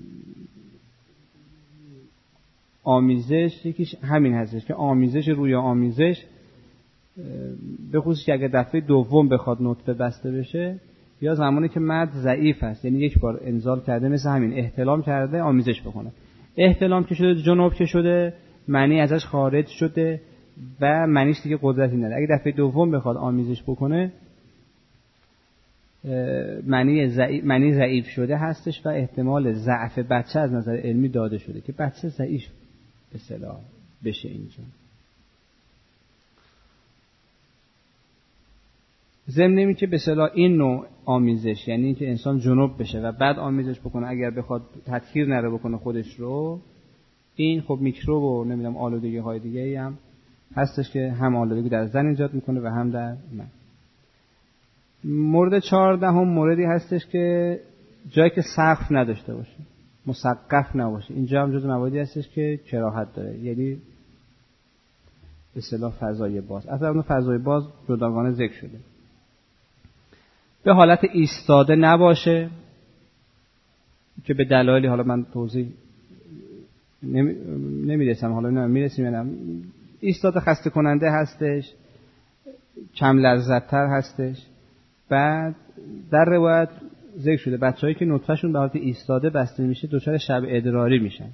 [SPEAKER 1] آمیزش، یکیش همین هستش که آمیزش روی آمیزش، به خصوص که اگر دفعه دوم بخواد نطفه بسته بشه یا زمانی که مرد ضعیف است، یعنی یک بار انزال کرده، مثل همین احتلام کرده، آمیزش بکنه. احتلام که شده، جنوب که شده، منی ازش خارج شده و منیش دیگه قدرتی نداره. اگه دفعه دوم بخواد آمیزش بکنه منی ضعیف شده هستش و احتمال ضعف بچه از نظر علمی داده شده که بچه ضعیف به اصطلاح بشه اینجا. ضمن اینکه که به اصطلاح این نوع آمیزش، یعنی اینکه انسان جنوب بشه و بعد آمیزش بکنه اگر بخواد تطهیر نره بکنه خودش رو، این خب میکروب و نمیدونم آلودگی های دیگه ای هم هستش که هم آلودگی در زن ایجاد میکنه و هم در مرد. مورد 14 موردی هستش که جایی که سقف نداشته باشه، مسقف نباشه. اینجا هم جزو مواردی هستش که کراهت داره، یعنی به اصطلاح فضای باز. اصلا اون فضای باز جداگانه ذکر شده. به حالت ایستاده نباشه که به دلایلی حالا من توضیح نمیرسم، حالا نه میرسیم یا نه. ایستاده خسته کننده هستش، کم لذت تر هستش. بعد در روایت ذکر شده بچه‌هایی که نطفه‌شون به حالت ایستاده بسته میشه دچار شب ادراری میشن،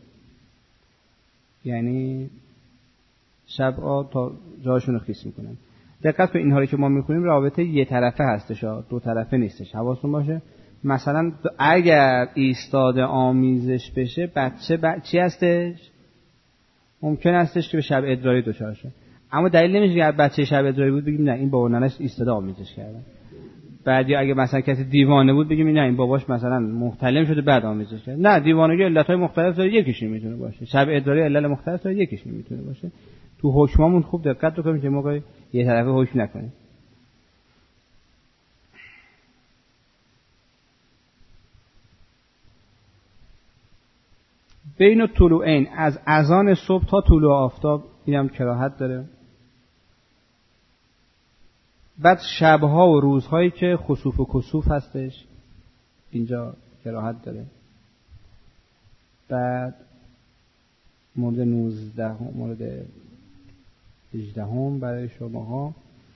[SPEAKER 1] یعنی شب‌ها تا جاشون رو خیس میکنن. دقت به این حالی که ما میخونیم رابطه یه طرفه هستش، دو طرفه نیستش. حواستون باشه مثلا اگر ایستاده آمیزش بشه بچه چی هستش؟ ممکن هستش که به شب ادراری دچار شه. اما دلیل نمیشه که بچه شب ادراری بود بگیم نه این بابا ننش ایستاده آمیزش کردن. بعد یا اگه مثلا کسی دیوانه بود بگیم نه این باباش مثلا محتلم شده بعد آمیزش کرد. نه، دیوانگی علتهای مختلف داره، یکیش میتونه باشه. شب ادراری علت مختلف داره، یکیش میتونه باشه. تو حکمامون خوب دقت بکنیم که موقع یه طرفه حکم نکنیم. بین طلوعین، از اذان صبح تا طلوع آفتاب، اینم کراهت داره. بعد شبها و روزهایی که خسوف و کسوف هستش اینجا کراهت داره. بعد مورد 19 مورد 18 برای شماها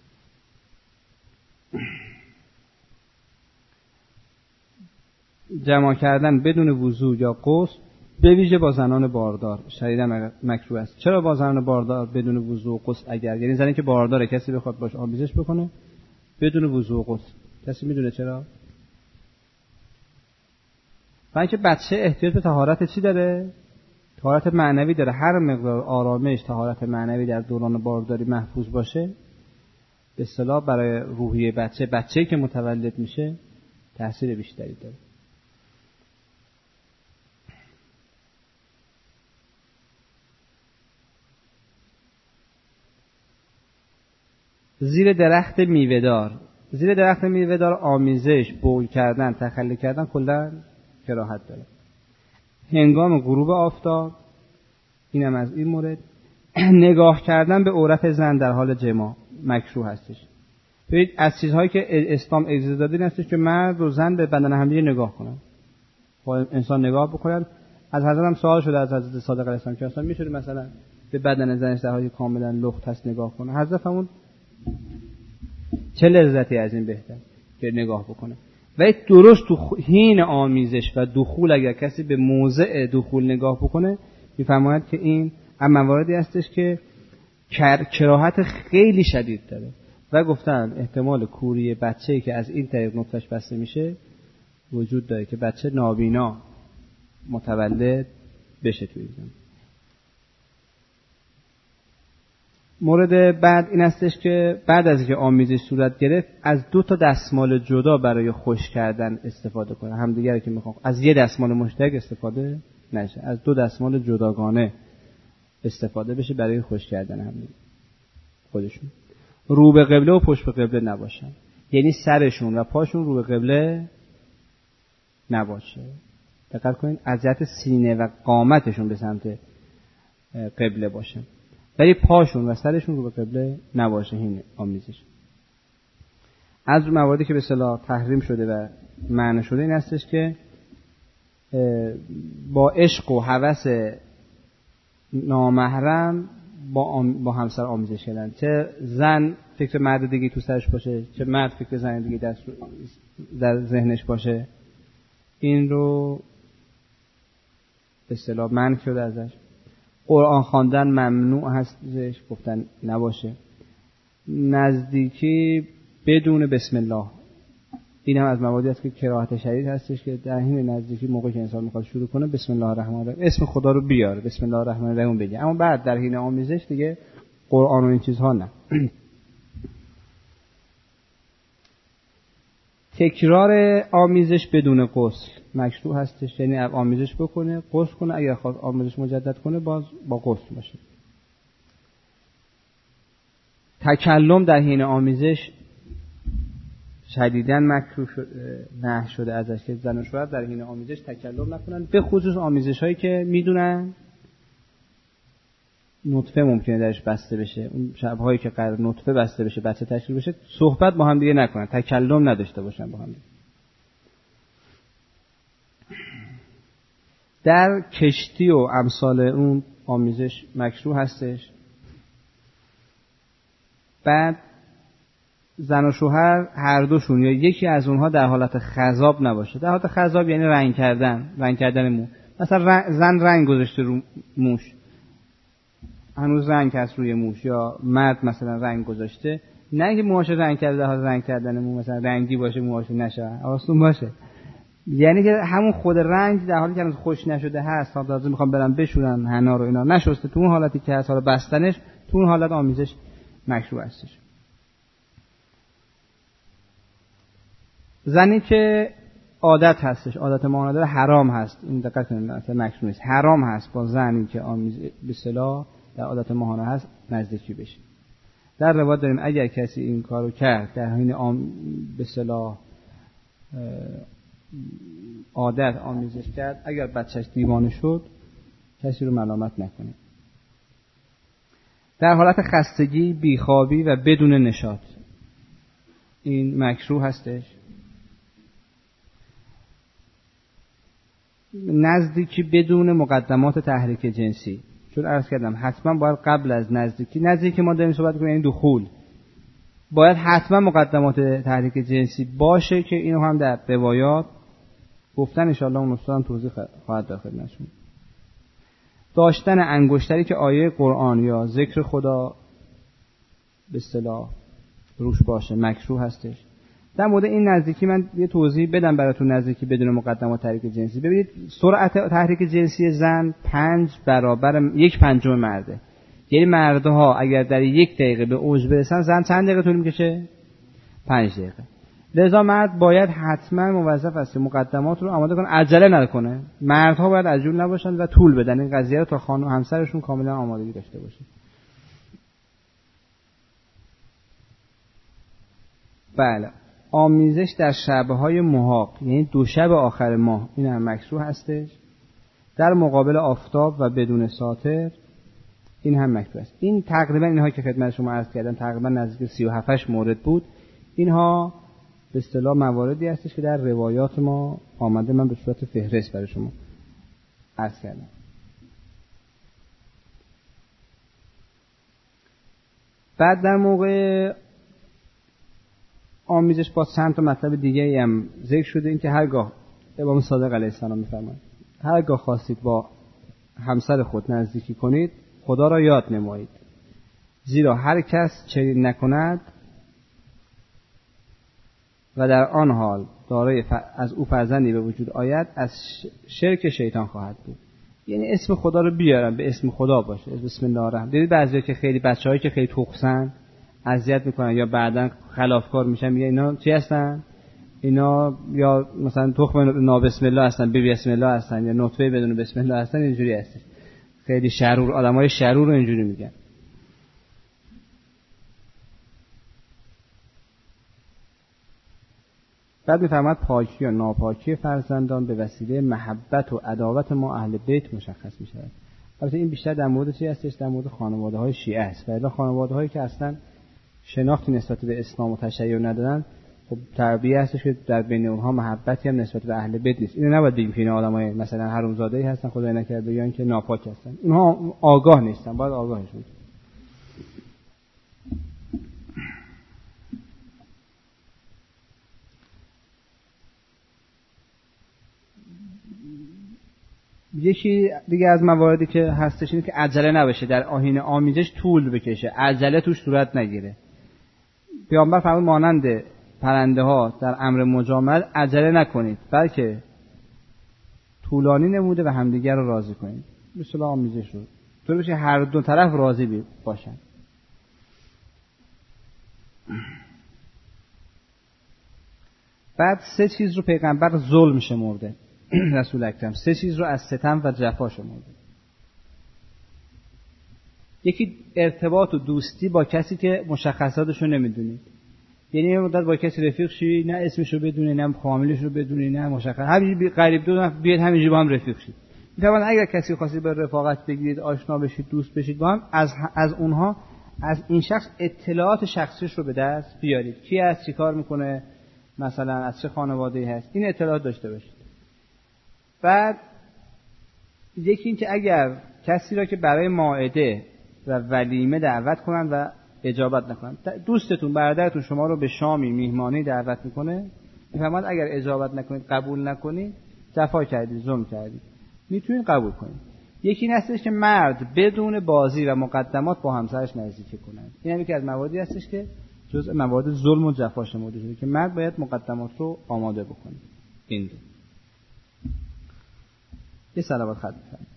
[SPEAKER 1] جمع کردن بدون وضو یا غسل به ویژه با زنان باردار شدیداً مکروه است. چرا با زنان باردار بدون وضو و غسل؟ اگر یعنی زنی که بارداره کسی بخواد باش آمیزش بکنه بدون وضو و غسل، کسی میدونه چرا؟ برای اینکه بچه احتیاج به طهارت چی داره؟ طهارت معنوی داره. هر مقدار آرامش، طهارت معنوی در دوران بارداری محفوظ باشه به اصطلاح برای روحیه بچه‌ای که متولد میشه تاثیر بیشتری داره. زیر درخت میوه‌دار. زیر درخت میوه‌دار آمیزش، بول کردن، تخلی کردن کلا کراهت داره. هنگام غروب آفتاب، اینم از این مورد. نگاه کردن به عورت زن در حال جماع مکروه هستش. ببینید از چیزهایی که اسلام اجازه داده این هستش که مرد و زن به بدن همدیگه نگاه کنن. با انسان نگاه بکنن. از حضرت هم سوال شده از حضرت صادق علیه السلام که اصلا میشه مثلا به بدن زنش در حالی کاملا لخت هست نگاه کنه. حضرت فرمود چه لذتی از این بهتر که نگاه بکنه. ولی درست تو حین آمیزش و دخول اگر کسی به موضع دخول نگاه بکنه میفرماید که این مواردی هستش که کراهت خیلی شدید داره و گفتن احتمال کوری بچه‌ای که از این طریق نطفه‌اش بسته میشه وجود داره که بچه نابینا متولد بشه توی زن. مورد بعد این هستش که بعد از اینکه آمیزش صورت گرفت از 2 دستمال جدا برای خشک کردن استفاده کنه. همدیگه که میخوام از یه دستمال مشترک استفاده نشه، از 2 دستمال جداگانه استفاده بشه برای خشک کردن همدیگه خودشون. رو به قبله و پشت به قبله نباشن، یعنی سرشون و پاشون رو به قبله نباشه. دقت کنین از جهت سینه و قامتشون به سمت قبله باشه، ولی پاشون و سرشون رو به قبله نباشه. این آمیزش از مواردی که به اصطلاح تحریم شده و منع شده این هستش که با عشق و هوس نامحرم با همسر آمیزش کردن. چه زن فکر مرد دیگه تو سرش باشه، چه مرد فکر زن دیگه در ذهنش باشه، این رو به اصطلاح منع شده ازش. قرآن خواندن ممنوع هستش، گفتن نباشه. نزدیکی بدون بسم الله، این هم از مواردی است که کراهت شدید هستش که در حین نزدیکی موقعی که انسان میخواد شروع کنه بسم الله الرحمن الرحیم اسم خدا رو بیاره، بسم الله الرحمن الرحیم بگه، اما بعد در حین آمیزش دیگه قرآن و این چیزها نه. تکرار آمیزش بدون غسل مشروع هستش، یعنی آمیزش بکنه غسل کنه، اگر خواست آمیزش مجدد کنه باز با غسل باشه. تکلم در حین آمیزش شدیداً مکروه نهی شده ازش که زن و شوهر در حین آمیزش تکلم نکنن، به خصوص آمیزش هایی که میدونن نطفه ممکنه درش بسته بشه. اون شب‌هایی که قرار نطفه بسته بشه بچه تشکیل بشه صحبت با هم دیگه نکنن، تکلم نداشته باشن با هم دیگه. در کشتی و امثال اون آمیزش مکروه هستش. بعد زن و شوهر هر دوشون یا یکی از اونها در حالت خضاب نباشه. در حالت خضاب یعنی رنگ کردن مو. مثلا زن رنگ گذاشته رو موش، هنوز رنگ هست روی موش، یا مرد مثلا رنگ گذاشته، نه اینکه موهاش رنگ کرده در حال رنگ کردن مو مثلا رنگی باشه موهاش نشه، آسون باشه، یعنی که همون خود رنگ در حالی که هنوز خوش نشده هست، تا لازم میخوام برن بشورن حنا رو اینا نشسته، تو اون حالتی که هست حالا بستنش، تو اون حالت آمیزش مشروع هستش. زنی که عادت هستش، عادت ماهانه داره، حرام هست، این دقت کنید مثلا مشروع نیست، حرام هست با زنی که آمیز به اصطلاح در عادت ماهانه هست نزدیکی بشه. در روایت داریم اگر کسی این کارو کرد در حین به اصطلاح عادت آمیزش کرد، اگر بچهش دیوانه شد کسی رو ملامت نکنه. در حالت خستگی، بیخوابی و بدون نشاط این مکروه هستش. نزدیکی بدون مقدمات تحریک جنسی، چون عرض کردم حتما باید قبل از نزدیکی ما داریم صحبت کنیم، یعنی دخول باید حتما مقدمات تحریک جنسی باشه که اینو هم در روایات گفتن، ان شاء الله اون استاد توضیح خواهد داد خدمتتون. داشتن انگشتری که آیه قرآن یا ذکر خدا به اصطلاح روش باشه مکروه هستش. در مورد این نزدیکی من یه توضیح بدم براتون. نزدیکی بدون مقدمات تحریک جنسی، ببینید سرعت تحریک جنسی زن 5 برابر 1/5 مرده، یعنی مردها اگر در 1 دقیقه به اوج برسن زن چند دقیقه طول میکشه؟ 5 دقیقه. لذا مرد باید حتما موظف است مقدمات رو آماده کنه، عجله نکنه. مردها باید عجول نباشن و طول بدن این قضیه رو تا خانم همسرشون کاملا آمادگی داشته باشه. بله، آمیزش در شب‌های محاق، یعنی 2 شب آخر ماه، این هم مکروه هستش. در مقابل آفتاب و بدون ساتر، این هم مکروه است. این تقریبا اینها که خدمت شما عرض کردم تقریبا نزدیک 37 مورد بود. اینها به اصطلاح مواردی هستش که در روایات ما آمده، من به صورت فهرست برای شما عرض کردم. بعد در موقع آمیزش با چند تا مطلب دیگه هم ذکر شده، این که هرگاه امام صادق علیه السلام می‌فرمایند هرگاه خواستید با همسر خود نزدیکی کنید خدا را یاد نمایید، زیرا هر کس چنین نکند و در آن حال دارای از او فرزندی به وجود آید از شرک شیطان خواهد بود. یعنی اسم خدا رو بیارن، به اسم خدا باشه، بسم الله الرحمن. دیدید بعضیا که خیلی بچه‌هایی که خیلی تخسن اذیت میکنن یا بعداً خلافکار میشن، میگن اینا چی هستن؟ اینا یا مثلا تخم نابسم الله هستن، بی بسم الله هستن، یا نطفه بدون بسم الله هستن. اینجوری هست، خیلی شرور، آدمای شرور رو اینجوری میگن. بعد میفرماد پاکی و ناپاکی فرزندان به وسیله محبت و عداوت ما اهل بیت مشخص میشود. البته این بیشتر در مورد چی هستش؟ در مورد خانواده‌های شیعه است. ولی خانواده‌هایی که اصلا شناختی نسبت به اسلام و تشیع ندارن، خب تربیه هستش که در بین اونها محبتی هم نسبت به اهل بیت نیست. اینو نباید بگیم که اینا آدمای مثلا حرومزاده‌ای هستن، خدای نکرده، یا اینکه ناپاک هستن. اینها آگاه نیستن، باید آگاهش بود. یکی دیگه از مواردی که هستش اینه که عجله نباشه در آیین آمیزش، طول بکشه، عجله توش صورت نگیره. پیامبر فرمود مانند پرنده ها در امر مجامله عجله نکنید، بلکه طولانی نموده و همدیگر رو راضی کنید. به اصطلاح آمیزش رو طور بشه هر دو طرف راضی باشن. بعد 3 چیز رو پیغمبر ظلم شمرده، رسول اکرم 3 چیز رو از ستم و جفا شمرده. یکی ارتباط و دوستی با کسی که مشخصاتش رو نمیدونید. یعنی یه مدت با کسی رفیق شی، نه اسمش رو بدونی، نه فامیلش رو بدونی، نه مشخص، همینجوری قریب دو بیاد همینجوری با هم رفیق شید. میتونید اگر کسی خاصی به رفاقت بگیرید، آشنا بشید، دوست بشید با هم، از اونها، از این شخص اطلاعات شخصیش رو به دست بیارید. کی هست، چیکار میکنه، مثلا از چه خانواده‌ای هست، این اطلاعات داشته باشید. بعد یکی این که اگر کسی را که برای مائده و ولیمه دعوت کنند و اجابت نکنند، دوستتون، برادرتون شما رو به شامی میهمانی دعوت میکنه، میفرماد اگر اجابت نکنید، قبول نکنید، جفا کردید، ظلم کردید، میتونید قبول کنید. یکی این هستش که مرد بدون بازی و مقدمات با همسرش نزدیکی کنند. این هم یکی از مواردی هستش که جزء موارد ظلم و جفا شمرده شده که مرد باید مقدمات رو آماده بکنه. این دو. یه صلوات ختم کنید.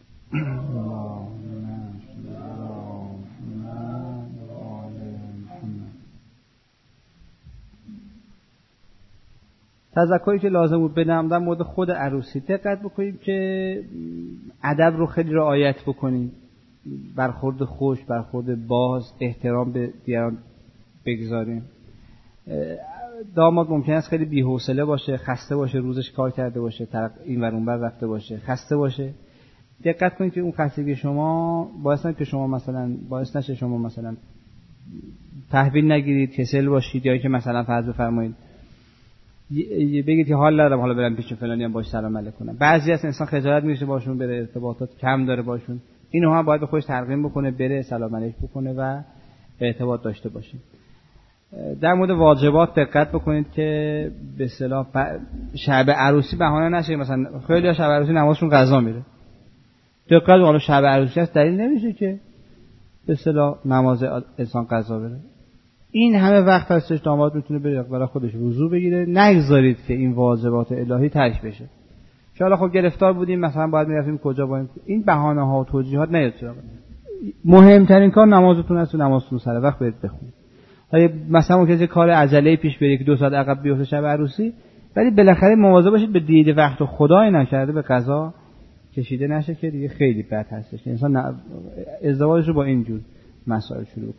[SPEAKER 1] تذکری که لازم بود بدم در مورد خود عروسی، دقت بکنیم که ادب رو خیلی رعایت بکنیم، برخورد خوش، برخورد باز، احترام به دیگران بگذاریم. داماد ممکن است خیلی بی‌حوصله باشه، خسته باشه، روزش کار کرده باشه، این ور اون ور رفته باشه، خسته باشه. دقت کنید که اون خستگی شما باعث نشه که شما مثلا تحویل نگیرید، کسل باشید، یا که مثلا فرض بفرمایید بگید که حال ندارم حالا برم پیش فلانی هم باش سلام علیک کنم. بعضی از انسان خجالت میشه باشون بره، ارتباطات کم داره باشون، اینو هم باید به خودش ترغیب بکنه، بره سلام علیک بکنه و ارتباط داشته باشه. در مورد واجبات دقت بکنید که به اصطلاح شب عروسی بهانه نشه. مثلا خیلی ها شب عروسی نمازشون قضا میره. دقت حالا شب عروسی هست دلیل نمیشه که به اصطلاح نماز انسان قضا بره. این همه وقت هستش داماد میتونه برای خودش وضو بگیره. نگذارید که این واجبات الهی ترک بشه. حالا خب گرفتار بودیم مثلا باید میرفتیم کجا باید، این بهانه ها و توجیهات نیاد. مهمترین کار نمازتون است و نمازتون سر وقت برید بخونید. مثلا ممکنه کار عجله پیش بره که 2 ساعت عقب بیفته شب عروسی، ولی بالاخره مواظب باشید به دید وقت خدای نکرده به قضا کشیده نشه که دیگه خیلی بد هستش که انسان ازدواجش رو با این جور مسائل شروع کنه.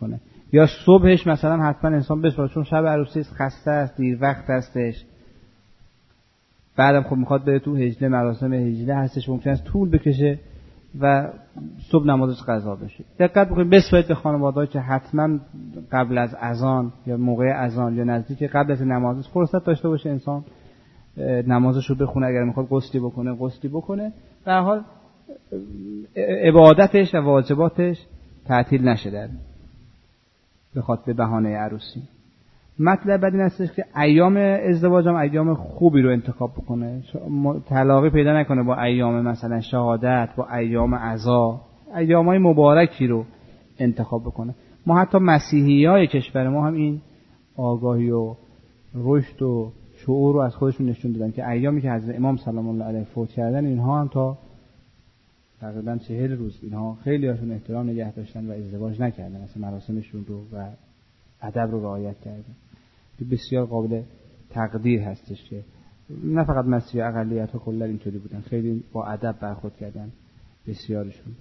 [SPEAKER 1] یا صبحش مثلا حتما انسان بسپاره، چون شب عروسی خسته است، دیر وقت هستش، بعدم خب میخواد بره تو هجله، مراسم هجله هستش، ممکن است طول بکشه و صبح نمازش قضا بشه. دقت بکنید بسپارید به خانواده‌ها که حتما قبل از اذان یا موقع اذان یا نزدیک قبل از نماز فرصت داشته باشه انسان نمازش رو بخونه، اگر میخواد غسلی بکنه. به هر حال عبادتش و واجباتش تعطیل نشه در بخاطر به بهانه عروسی. مطلب بعد این هستش که ایام ازدواج هم ایام خوبی رو انتخاب بکنه، تلاقی پیدا نکنه با ایام مثلا شهادت، با ایام عزا، ایامای مبارکی رو انتخاب بکنه. ما حتی مسیحیای کشور ما هم این آگاهی و رشد و شعور رو از خودشون نشون دادن که ایامی که حضرت امام سلام الله علیه فوت کردن، اینها هم تا تقریبا 40 روز اینها خیلی هاشون احترام نگه داشتن و ازدواج نکردن، مثلا مراسمشون رو و ادب رو رعایت کردن. بسیار قابل تقدیر هستش که نه فقط مسیحی، اقلیت‌ها کلا اینطوری بودن، خیلی با ادب برخورد کردن بسیارشون.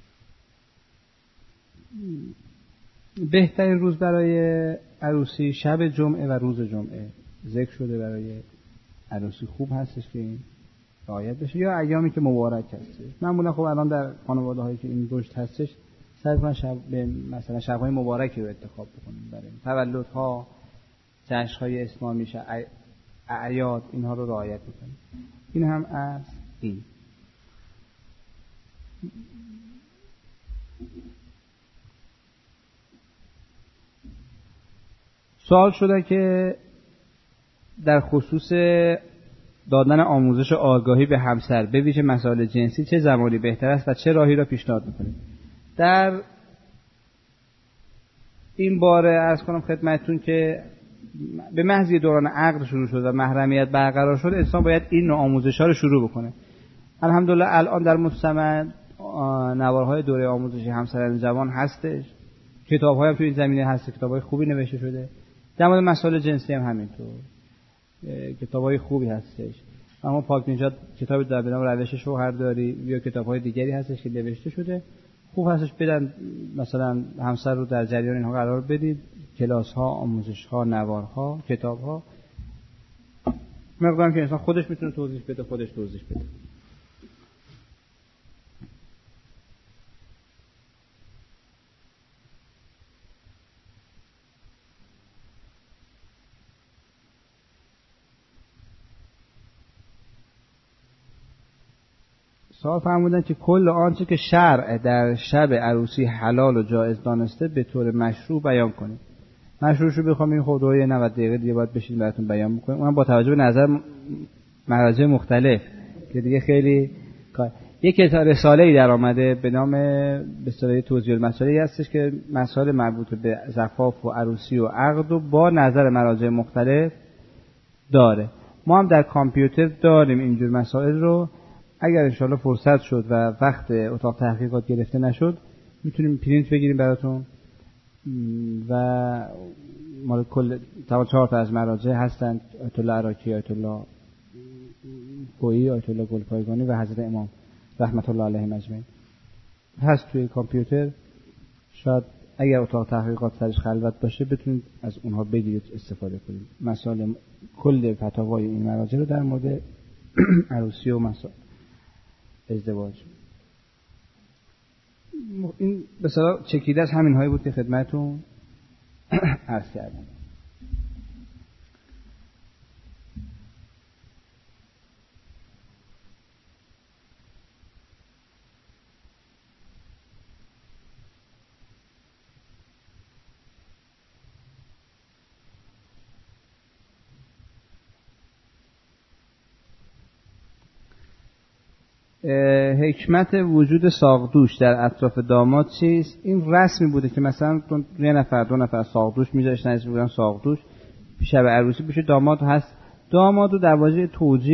[SPEAKER 1] بهترین روز برای عروسی شب جمعه و روز جمعه ذکر شده برای عروسی، خوب هستش که این رعایت بشه، یا ایامی که مبارک هستش. معمولا خب الان در خانواده‌هایی که این رشد هستش سعی کنن مثلا شب‌های مبارکی رو انتخاب بکنن برای تولدها، جشن‌های اسلامی، اعیاد، اینها رو رعایت بکنن. این هم از این. سوال شده که در خصوص دادن آموزش آگاهی به همسر به ویژه مسائل جنسی چه زمانی بهتر است و چه راهی را پیشنهاد می‌کنید؟ در این باره عرض کنم خدمتتون که به محض دوران عقد شروع شد و محرمیت برقرار شد، انسان باید این نوع آموزش‌ها رو شروع بکنه. الحمدلله الان در مجتمع نوارهای دوره آموزشی همسران جوان هستش، کتاب‌های هم تو این زمینه هست، کتاب‌های خوبی نوشته شده. در مورد مسائل جنسی هم همینطور کتاب‌های خوبی هستش. اما پاک نژاد کتاب در به نام روش شوهرداری یا کتاب‌های دیگری هستش که نوشته شده، خوب هستش بدن، مثلا همسر رو در جریان اینها قرار بدید، کلاس‌ها، آموزش‌ها، نوارها، کتاب‌ها، مقدارم که انسان خودش میتونه توضیح بده. سوال فرمودن که کل آنچه که شرع در شب عروسی حلال و جایز دانسته به طور مشروع بیان کنید. مشروعشو بخوام این خود روی 90 دقیقه دیگه باید بشین براتون بیان میکنم، اونم با توجه به نظر مراجع مختلف که دیگه خیلی کار. یک رساله‌ای در آمده به نام به اصطلاح توضیح المسائل هستش که مسائل مربوط به زفاف و عروسی و عقد و با نظر مراجع مختلف داره. ما هم در کامپیوتر داریم اینجور مسائل رو. اگر انشاءالله فرصت شد و وقت اتاق تحقیقات گرفته نشد میتونیم پرینت بگیریم براتون و مال کل 4 تا از مراجع هستند، آیت الله عراقی، آیت الله گویی، آیت الله گلپایگانی و حضرت امام رحمت الله علیهم اجمعین هست توی کامپیوتر. شاید اگر اتاق تحقیقات سرش خلوت باشه بتونید از اونها بگیرید استفاده کنید. مسائل کل فتاوای این مراجع رو در مورد عروسی و مسائل ازدواج. این به اصطلاح چکیده از همین هایی بود که خدمتتون عرض کردم. حکمت وجود ساقدوش در اطراف داماد چیست؟ این رسمی بوده که مثلا 1 2 نفر ساقدوش میذاشتن، اسمش بودن ساقدوش. شب عروسی پیش داماد هست، داماد رو در واژه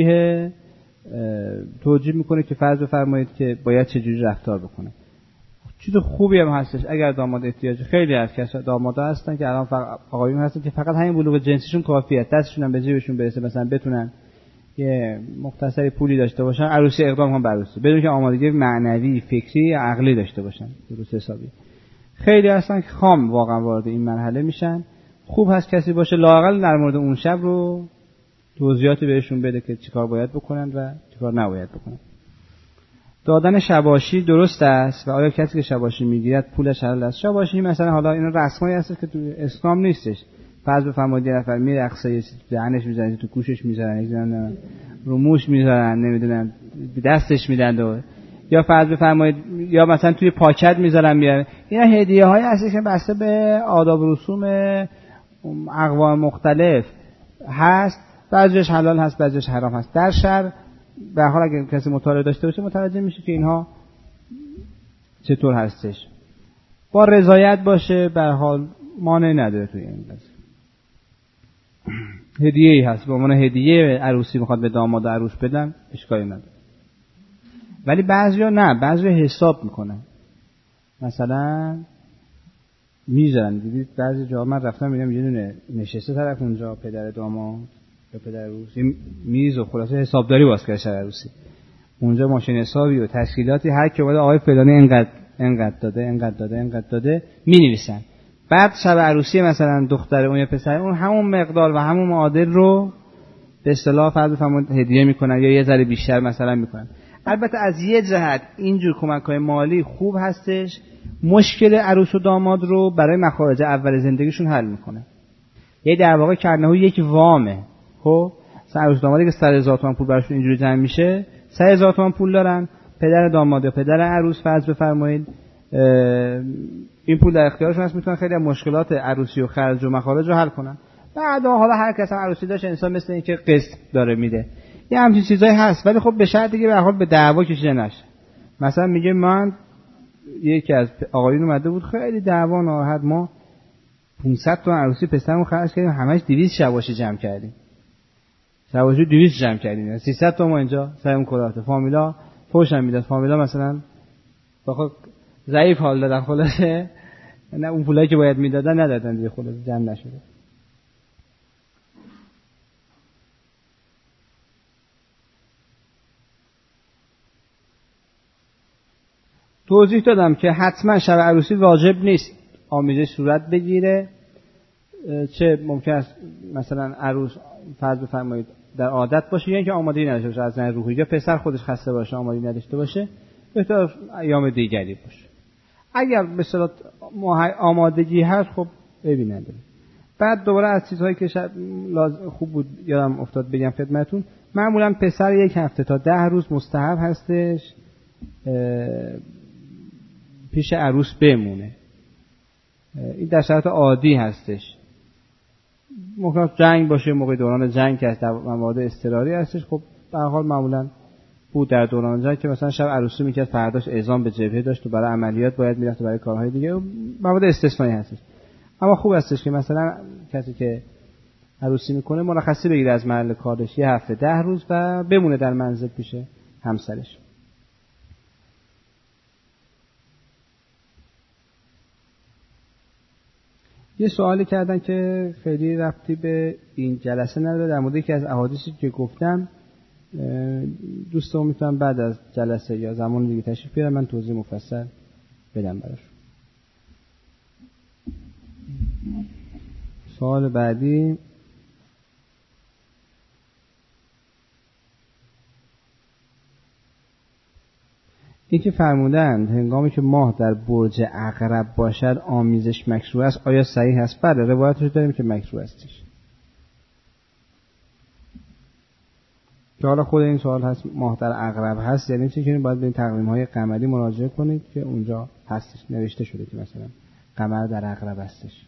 [SPEAKER 1] توجیه میکنه که فرض بفرمایید که باید چجوری رفتار بکنه. چیز خوبی هم هستش اگر داماد احتیاج، خیلی از کسا دامادا هستن که الان فقط آقایون هستن که فقط همین بلوغ جنسیشون کافیه، دستشون هم به جیبشون برسه، مثلا بتونن یه مختصری پولی داشته باشن، عروسی اقدام کنن به عروسی بدون که آمادگی معنوی، فکری یا عقلی داشته باشن، درست حسابی. خیلی هستن که خام واقعا وارد این مرحله میشن. خوب هست کسی باشه لااقل در مورد اون شب رو توضیحاتی بهشون بده که چیکار باید بکنن و چیکار نباید بکنن. دادن شباشی درست است و آیا کسی که شباشی میگیرد پولش حلال است؟ شباشی مثلا حالا اینا رسمایی هست که تو اسلام نیستش. فرض بفرمایید یه نفر میرقصه، دهنش میزنه، تو گوشش میزنن، رو موش میذارن، نمیدونم دستش میدن، یا فرض بفرمایید یا مثلا توی پاکت میذارن میارن. اینا هدیه‌هایی هست که بسته به آداب و رسوم اقوام مختلف هست، بعضیش حلال هست بعضیش حرام هست. در شرع به حال اگه کسی مطالعه داشته باشه متوجه میشه که اینها چطور هستش. با رضایت باشه به حال مانع نداره توی این قضیه. هدیه‌ای هست به عنوان هدیه عروسی میخواد به داماد و عروس بدن، اشکالی نداره. ولی بعضیا نه، بعضیا حساب میکنن، مثلا میذارن. دیدید بعضی جاها من رفتم میگم یه دونه نشسته طرف اونجا پدر داماد یا پدر عروس میز و خلاصه حسابداری باز کرده شب عروسی، اونجا ماشین حسابی و تشکیلاتی، هر کی اومده آقای فلانی اینقدر داده مینویسن. بعد شب عروسی مثلا دختر اون یا پسر اون همون مقدار و همون معادل رو به اصطلاح فرض بفرمایید هدیه میکنن یا یه ذره بیشتر مثلا میکنن. البته از یه جهت اینجور کمک‌های مالی خوب هستش، مشکل عروس و داماد رو برای مخارج اول زندگیشون حل میکنه. یه در واقع کرنه‌ها یک وامه. خب عروس دامادی که 100,000 تومان پول براشون اینجوری جمع میشه، 100,000 تومان پول دارن، پدر داماد یا پدر عروس فرض بفرمایید این پول در اختیارشون هست، میتونن خیلی از مشکلات عروسی و خرج و مخارج رو حل کنن. بعدا حالا هر کس هم عروسی داشت انسان مثل این که قسط داره میده، یه همچین چیزایی هست، ولی خب به شرط دیگه به هر حال به دعوا کشیده نشه. مثلا میگه من یکی از آقایون اومده بود خیلی دعوا ناراحت، ما 500 تومن عروسی پسرمون خرج کردیم، همش 200 شباشی جمع کردیم، شباشی 200 جمع کردیم، 300 تومن اینجا سرمون کلاهه. فامیلا فوشم میداد، فامیلا مثلا بخواد ضعیف حال دادن، خلاصه نه اون پولایی که باید میدادن ندادن دیگه، خلاصه جمع نشده. توضیح دادم که حتما شب عروسی واجب نیست آمیزش صورت بگیره، چه ممکن است مثلا عروس فرض بفرمایید در عادت باشه یا اینکه آمادگی نداشته باشه از نظر روحی، یا پسر خودش خسته باشه آمادگی نداشته باشه، بهتر ایام دیگری باشه. اگر به اصطلاح آمادگی هست خب عیبی نداره. بعد دوباره از چیزهایی که خوب بود یادم افتاد بگم خدمتتون، معمولا پسر 1 هفته تا 10 روز مستحب هستش پیش عروس بمونه. این در شرایط عادی هستش. ممکن جنگ باشه، موقع دوران جنگ که در موارد اضطراری هستش، خب به هر حال معمولا بود در دوران جنگ که مثلا شب عروسی میکرد، فرداش اعزام به جبهه داشت و برای عملیات باید میرفت و برای کارهای دیگه، موارد استثنایی هستش. اما خوب هستش که مثلا کسی که عروسی میکنه مرخصی بگیره از محل کارش 1 هفته 10 روز و بمونه در منزل پیش همسرش. یه سوالی کردن که خیلی ربطی به این جلسه نداره، در مورد یکی از احادیثی که گفتم. دوستان میتونم بعد از جلسه یا زمان دیگه تشریف بیارم، من توضیح مفصل بدم براشون. سوال بعدی این که فرمودند هنگامی که ماه در برج عقرب باشد آمیزش مکروه است، آیا صحیح است؟ بله، روایتش داریم که مکروه استش. که حالا خود این سوال هست ماه در عقرب هست یعنی چی؟ که باید به این تقویم‌های قمری مراجعه کنید که اونجا هستش، نوشته شده که مثلا قمر در عقرب هستش.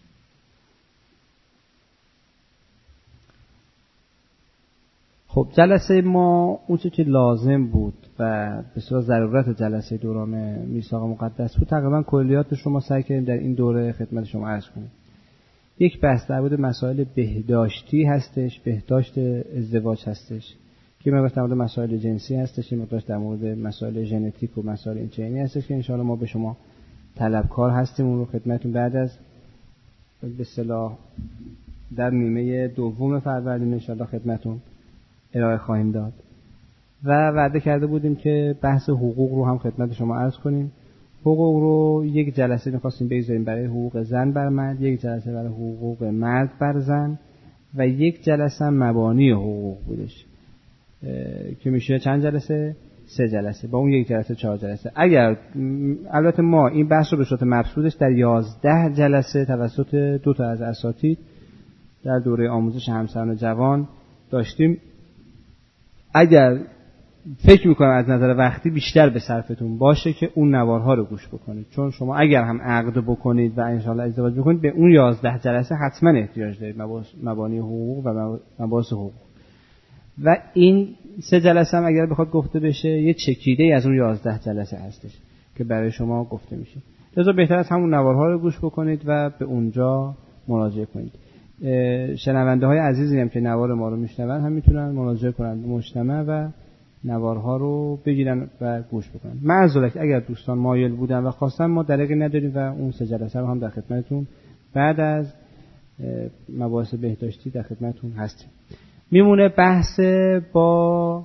[SPEAKER 1] خب جلسه ما اون چه که لازم بود و به صورت ضرورت جلسه دوران میثاق مقدس بود تقریبا کلیاتش رو ما سعی کردیم در این دوره خدمت شما عرض کنیم. یک بحث در مورد مسائل بهداشتی هستش، بهداشت ازدواج هستش که مقدار در مورد مسائل جنسی هستش، مقدار در مورد مسائل ژنتیک و مسائل این چنینی هستش که ان شاء الله ما به شما طلبکار هستیم اون رو خدمتتون بعد از به اصطلاح در نیمه دوم فروردین ان شاء الله خدمتتون ارائه خواهیم داد. و وعده کرده بودیم که بحث حقوق رو هم خدمت شما عرض کنیم. حقوق رو یک جلسه می‌خواستیم بگذاریم برای حقوق زن بر مرد، یک جلسه برای حقوق مرد بر زن و یک جلسه مبانی حقوق بودش که میشه چند جلسه؟ 3 جلسه، با اون یک جلسه 4 جلسه. اگر البته ما این بحث رو به صورت مبسوطش در 11 جلسه توسط 2 تا از اساتید در دوره آموزش همسران جوان داشتیم. اگر فکر میکنم از نظر وقتی بیشتر به صرفتون باشه که اون نوارها رو گوش بکنید، چون شما اگر هم عقد بکنید و انشالله ازدواج بکنید به اون 11 جلسه حتما احتیاج دارید، مبانی حقوق و مباحث حقوق. و این 3 جلسه هم اگر بخواد گفته بشه یه چکیده‌ای از اون 11 جلسه هستش که برای شما گفته میشه. لذا بهتر از همون نوارها رو گوش بکنید و به اونجا مراجعه کنید. شنونده های عزیزی هم که نوار ما رو میشنون هم میتونن مراجعه کنن به مجتمع و نوارها رو بگیرن و گوش بکنن. معذرت اگر دوستان مایل بودن و خواستن، ما دریغی نداریم و اون 3 جلسه رو هم در خدمتتون بعد از مباحث بهداشتی در خدمتتون هستیم. میمونه بحث با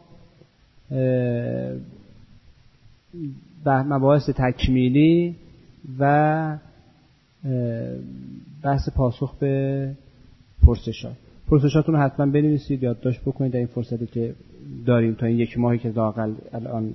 [SPEAKER 1] مباحث تکمیلی و بحث پاسخ به پرسشاتون رو حتما بنویسید، یادداشت بکنید در این فرصتی که داریم تا این 1 ماهی که لااقل الان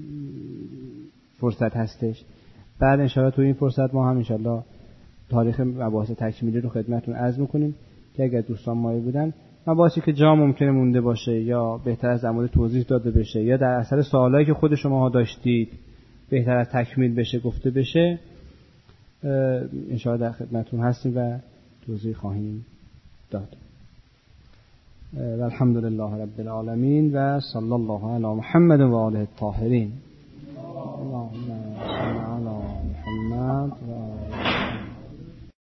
[SPEAKER 1] فرصت هستش. بعد انشاءالله تو این فرصت ما هم انشاءالله تاریخ مباحث تکمیلی رو خدمتتون عرض می‌کنیم که اگر دوستان مایل بودن مباحثی که جا ممکنه مونده باشه یا بهتر از مورد توضیح داده بشه یا در اثر سوالایی که خود شماها داشتید بهتر از تکمیل بشه گفته بشه، انشاءالله در خدمتتون هستیم و توضیح خواهیم داد. و الحمدلله رب العالمین و صلی الله علی محمد و آله الطاهرین. اللهم صل علی محمد و